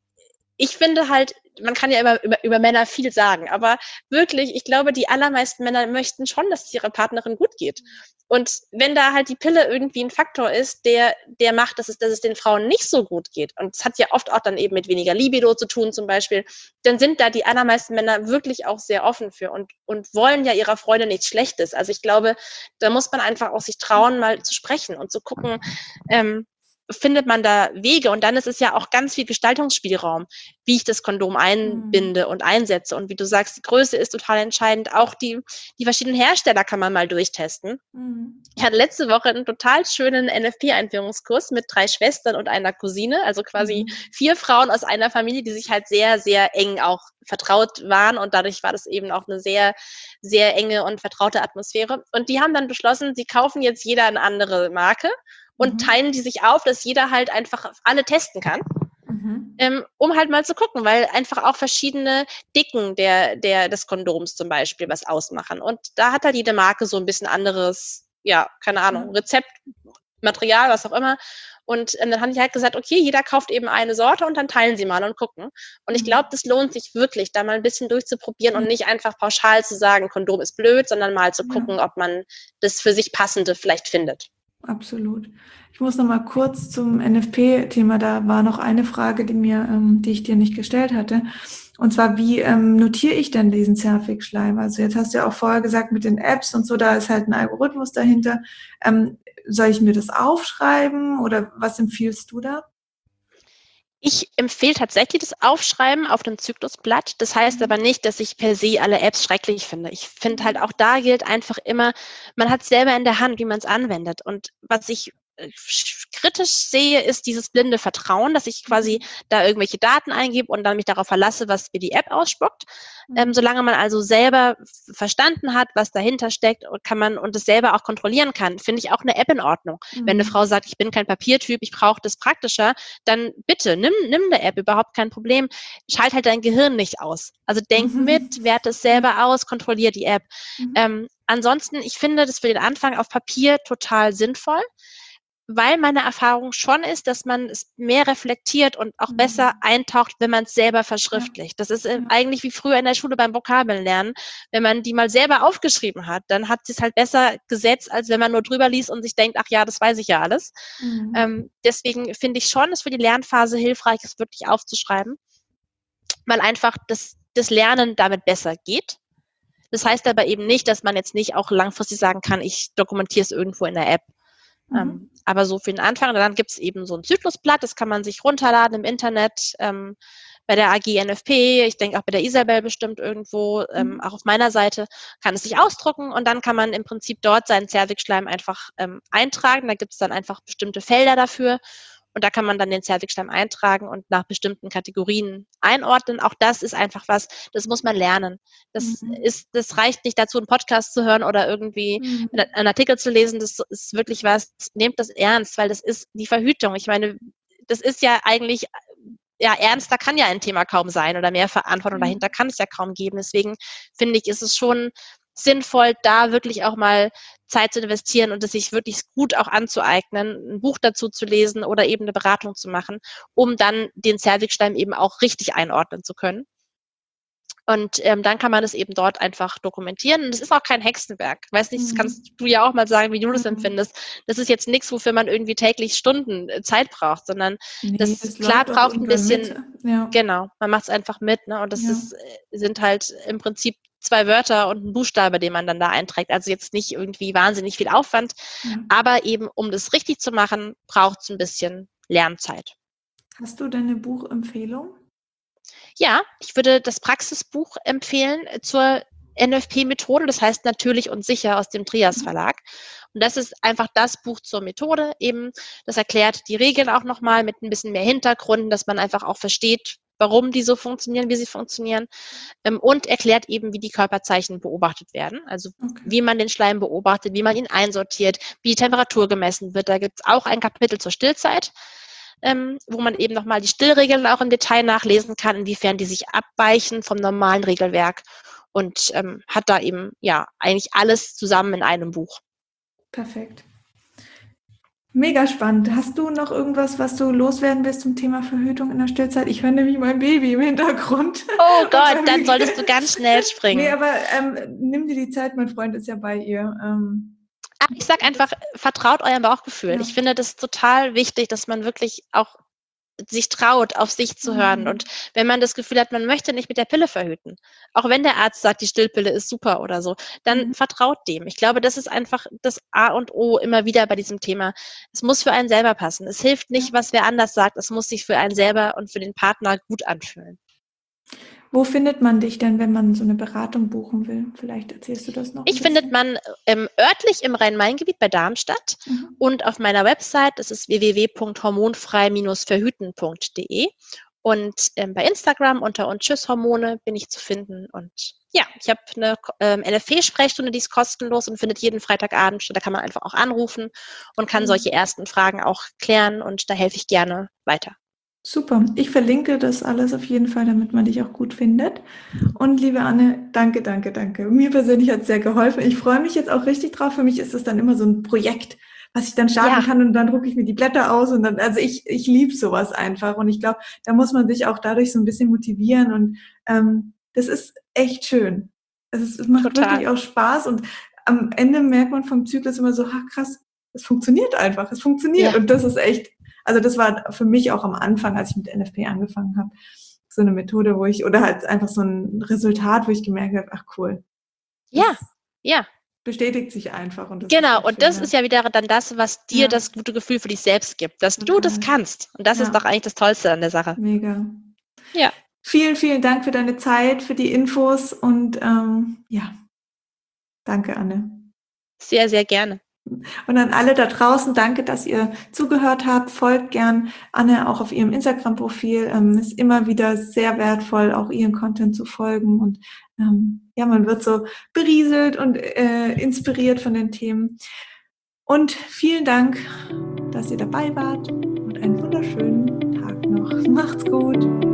ich finde halt, man kann ja immer über, über Männer viel sagen, aber wirklich, ich glaube, die allermeisten Männer möchten schon, dass es ihrer Partnerin gut geht. Und wenn da halt die Pille irgendwie ein Faktor ist, der, der macht, dass es, dass es den Frauen nicht so gut geht, und es hat ja oft auch dann eben mit weniger Libido zu tun zum Beispiel, dann sind da die allermeisten Männer wirklich auch sehr offen für und, und wollen ja ihrer Freundin nichts Schlechtes. Also ich glaube, da muss man einfach auch sich trauen, mal zu sprechen und zu gucken, ähm, findet man da Wege, und dann ist es ja auch ganz viel Gestaltungsspielraum, wie ich das Kondom einbinde und einsetze, und wie du sagst, die Größe ist total entscheidend, auch die, die verschiedenen Hersteller kann man mal durchtesten.
Mhm.
Ich hatte letzte Woche einen total schönen N F P-Einführungskurs mit drei Schwestern und einer Cousine, also quasi
Mhm.
vier Frauen aus einer Familie, die sich halt sehr, sehr eng auch vertraut waren, und dadurch war das eben auch eine sehr, sehr enge und vertraute Atmosphäre. Und die haben dann beschlossen, sie kaufen jetzt jeder eine andere Marke und
Mhm.
teilen die sich auf, dass jeder halt einfach alle testen kann,
Mhm.
ähm, um halt mal zu gucken, weil einfach auch verschiedene Dicken der, der, des Kondoms zum Beispiel was ausmachen. Und da hat halt jede Marke so ein bisschen anderes, ja, keine Ahnung, Rezept, Material, was auch immer. Und ähm, dann haben die halt gesagt, okay, jeder kauft eben eine Sorte und dann teilen sie mal und gucken. Und ich glaube, das lohnt sich wirklich, da mal ein bisschen durchzuprobieren und nicht einfach pauschal zu sagen, Kondom ist blöd, sondern mal zu gucken,
Ja.
ob man das für sich Passende vielleicht findet.
absolut. Ich muss noch mal kurz zum N F P-Thema, da war noch eine Frage, die mir, ähm, die ich dir nicht gestellt hatte. Und zwar, wie ähm, notiere ich denn diesen Zervixschleim? Also jetzt hast du ja auch vorher gesagt, mit den Apps und so, da ist halt ein Algorithmus dahinter. Ähm, soll ich mir das aufschreiben oder was empfiehlst du da?
Ich empfehle tatsächlich das Aufschreiben auf dem Zyklusblatt. Das heißt aber nicht, dass ich per se alle Apps schrecklich finde. Ich finde halt auch da gilt einfach immer, man hat selber in der Hand, wie man es anwendet. Und was ich äh, kritisch sehe, ist dieses blinde Vertrauen, dass ich quasi da irgendwelche Daten eingebe und dann mich darauf verlasse, was mir die App ausspuckt. Ähm, solange man also selber verstanden hat, was dahinter steckt, kann man und es selber auch kontrollieren kann, finde ich auch eine App in Ordnung.
Mhm.
Wenn eine Frau sagt, ich bin kein Papiertyp, ich brauche das praktischer, dann bitte, nimm, nimm eine App, überhaupt kein Problem. Schalt halt dein Gehirn nicht aus. Also denk
Mhm.
mit, werte es selber aus, kontrollier die App.
Mhm.
Ähm, ansonsten, ich finde das für den Anfang auf Papier total sinnvoll, weil meine Erfahrung schon ist, dass man es mehr reflektiert und auch
Mhm.
besser eintaucht, wenn man es selber verschriftlicht. Das ist
Ja.
eigentlich wie früher in der Schule beim Vokabellernen. Wenn man die mal selber aufgeschrieben hat, dann hat sie es halt besser gesetzt, als wenn man nur drüber liest und sich denkt, ach ja, das weiß ich ja alles.
Mhm.
Ähm, deswegen finde ich schon, es für die Lernphase hilfreich ist, wirklich aufzuschreiben, weil einfach das, das Lernen damit besser geht. Das heißt aber eben nicht, dass man jetzt nicht auch langfristig sagen kann, ich dokumentiere es irgendwo in der App.
Mhm.
Ähm, aber so für den Anfang, dann gibt es eben so ein Zyklusblatt, das kann man sich runterladen im Internet, ähm, bei der A G N F P, ich denke auch bei der Isabel bestimmt irgendwo, ähm,
Mhm.
auch auf meiner Seite, kann es sich ausdrucken und dann kann man im Prinzip dort seinen Zervixschleim einfach ähm, eintragen. Da gibt es dann einfach bestimmte Felder dafür und da kann man dann den Zervixschleim eintragen und nach bestimmten Kategorien einordnen. Auch das ist einfach was, das muss man lernen. Das
Mhm.
ist, das reicht nicht dazu, einen Podcast zu hören oder irgendwie
Mhm.
einen Artikel zu lesen. Das ist wirklich was, nehmt das ernst, weil das ist die Verhütung. Ich meine, das ist ja eigentlich, ja, ernster kann ja ein Thema kaum sein oder mehr Verantwortung
Ja.
dahinter kann es ja kaum geben. Deswegen finde ich, ist es schon sinnvoll, da wirklich auch mal Zeit zu investieren und es sich wirklich gut auch anzueignen, ein Buch dazu zu lesen oder eben eine Beratung zu machen, um dann den Zervixschleim eben auch richtig einordnen zu können. Und ähm, dann kann man das eben dort einfach dokumentieren. Und es ist auch kein Hexenwerk. Weiß nicht, das
Mhm.
kannst du ja auch mal sagen, wie du das
Mhm.
empfindest. Das ist jetzt nichts, wofür man irgendwie täglich Stunden äh, Zeit braucht, sondern
Nee,
das
das
klar
läuft auch
braucht ein
irgendwann
bisschen,
mit. Ja.
genau, man macht es einfach mit. Ne? Und das
Ja.
ist, sind halt im Prinzip zwei Wörter und ein Buchstabe, den man dann da einträgt. Also jetzt nicht irgendwie wahnsinnig viel Aufwand,
Ja.
aber eben, um das richtig zu machen, braucht es ein bisschen Lernzeit.
Hast du denn eine Buchempfehlung?
Ja, ich würde das Praxisbuch empfehlen zur N F P-Methode, das heißt natürlich und sicher aus dem Trias Verlag. Und das ist einfach das Buch zur Methode eben. Das erklärt die Regeln auch nochmal mit ein bisschen mehr Hintergrund, dass man einfach auch versteht, warum die so funktionieren, wie sie funktionieren. Und erklärt eben, wie die Körperzeichen beobachtet werden. Also
Okay.
wie man den Schleim beobachtet, wie man ihn einsortiert, wie die Temperatur gemessen wird. Da gibt es auch ein Kapitel zur Stillzeit. Ähm, wo man eben nochmal die Stillregeln auch im Detail nachlesen kann, inwiefern die sich abweichen vom normalen Regelwerk und ähm, hat da eben ja eigentlich alles zusammen in einem Buch.
Perfekt. Mega spannend. Hast du noch irgendwas, was du loswerden willst zum Thema Verhütung in der Stillzeit? Ich höre nämlich mein Baby im Hintergrund.
Oh Gott, dann solltest du ganz schnell springen.
Nee, aber ähm, nimm dir die Zeit, mein Freund ist ja bei ihr. Ähm,
ich sag einfach, vertraut eurem Bauchgefühl.
Ja.
Ich finde das total wichtig, dass man wirklich auch sich traut, auf sich zu hören.
Mhm.
Und wenn man das Gefühl hat, man möchte nicht mit der Pille verhüten, auch wenn der Arzt sagt, die Stillpille ist super oder so, dann
Mhm.
vertraut dem. Ich glaube, das ist einfach das A und O immer wieder bei diesem Thema. Es muss für einen selber passen. Es hilft nicht, was wer anders sagt. Es muss sich für einen selber und für den Partner gut anfühlen.
Wo findet man dich denn, wenn man so eine Beratung buchen will? Vielleicht erzählst du das noch ein
Ich
bisschen.
findet man ähm, örtlich im Rhein-Main-Gebiet bei Darmstadt
Mhm.
und auf meiner Website, das ist w w w punkt hormonfrei verhüten punkt d e und ähm, bei Instagram unter und Tschüss Hormone bin ich zu finden und ja, ich habe eine ähm, N F P-Sprechstunde, die ist kostenlos und findet jeden Freitagabend statt. Da kann man einfach auch anrufen und kann
Mhm.
solche ersten Fragen auch klären und da helfe ich gerne weiter.
Super. Ich verlinke das alles auf jeden Fall, damit man dich auch gut findet. Und liebe Anne, danke, danke, danke. Mir persönlich hat es sehr geholfen. Ich freue mich jetzt auch richtig drauf. Für mich ist es dann immer so ein Projekt, was ich dann starten
Ja.
kann und dann drucke ich mir die Blätter aus und dann, also ich, ich liebe sowas einfach. Und ich glaube, da muss man sich auch dadurch so ein bisschen motivieren und ähm, das ist echt schön. Also es, es macht
Total.
wirklich auch Spaß und am Ende merkt man vom Zyklus immer so, ha krass, es funktioniert einfach, es funktioniert.
Ja.
Und das ist echt, also das war für mich auch am Anfang, als ich mit N F P angefangen habe, so eine Methode, wo ich, oder halt einfach so ein Resultat, wo ich gemerkt habe, ach cool.
Ja, ja.
Bestätigt sich einfach und das ist
Genau,
halt
und
schön.
das ist ja wieder dann das, was dir
Ja.
das gute Gefühl für dich selbst gibt, dass
Total.
du das kannst. Und das
Ja.
ist doch eigentlich das Tollste an der Sache.
Mega.
Ja.
Vielen, vielen Dank für deine Zeit, für die Infos und ähm, ja, danke, Anne.
Sehr, sehr gerne.
Und an alle da draußen, danke, dass ihr zugehört habt. Folgt gern Anne auch auf ihrem Instagram-Profil. Ähm, ist immer wieder sehr wertvoll, auch ihren Content zu folgen. Und ähm, ja, man wird so berieselt und äh, inspiriert von den Themen. Und vielen Dank, dass ihr dabei wart und einen wunderschönen Tag noch. Macht's gut.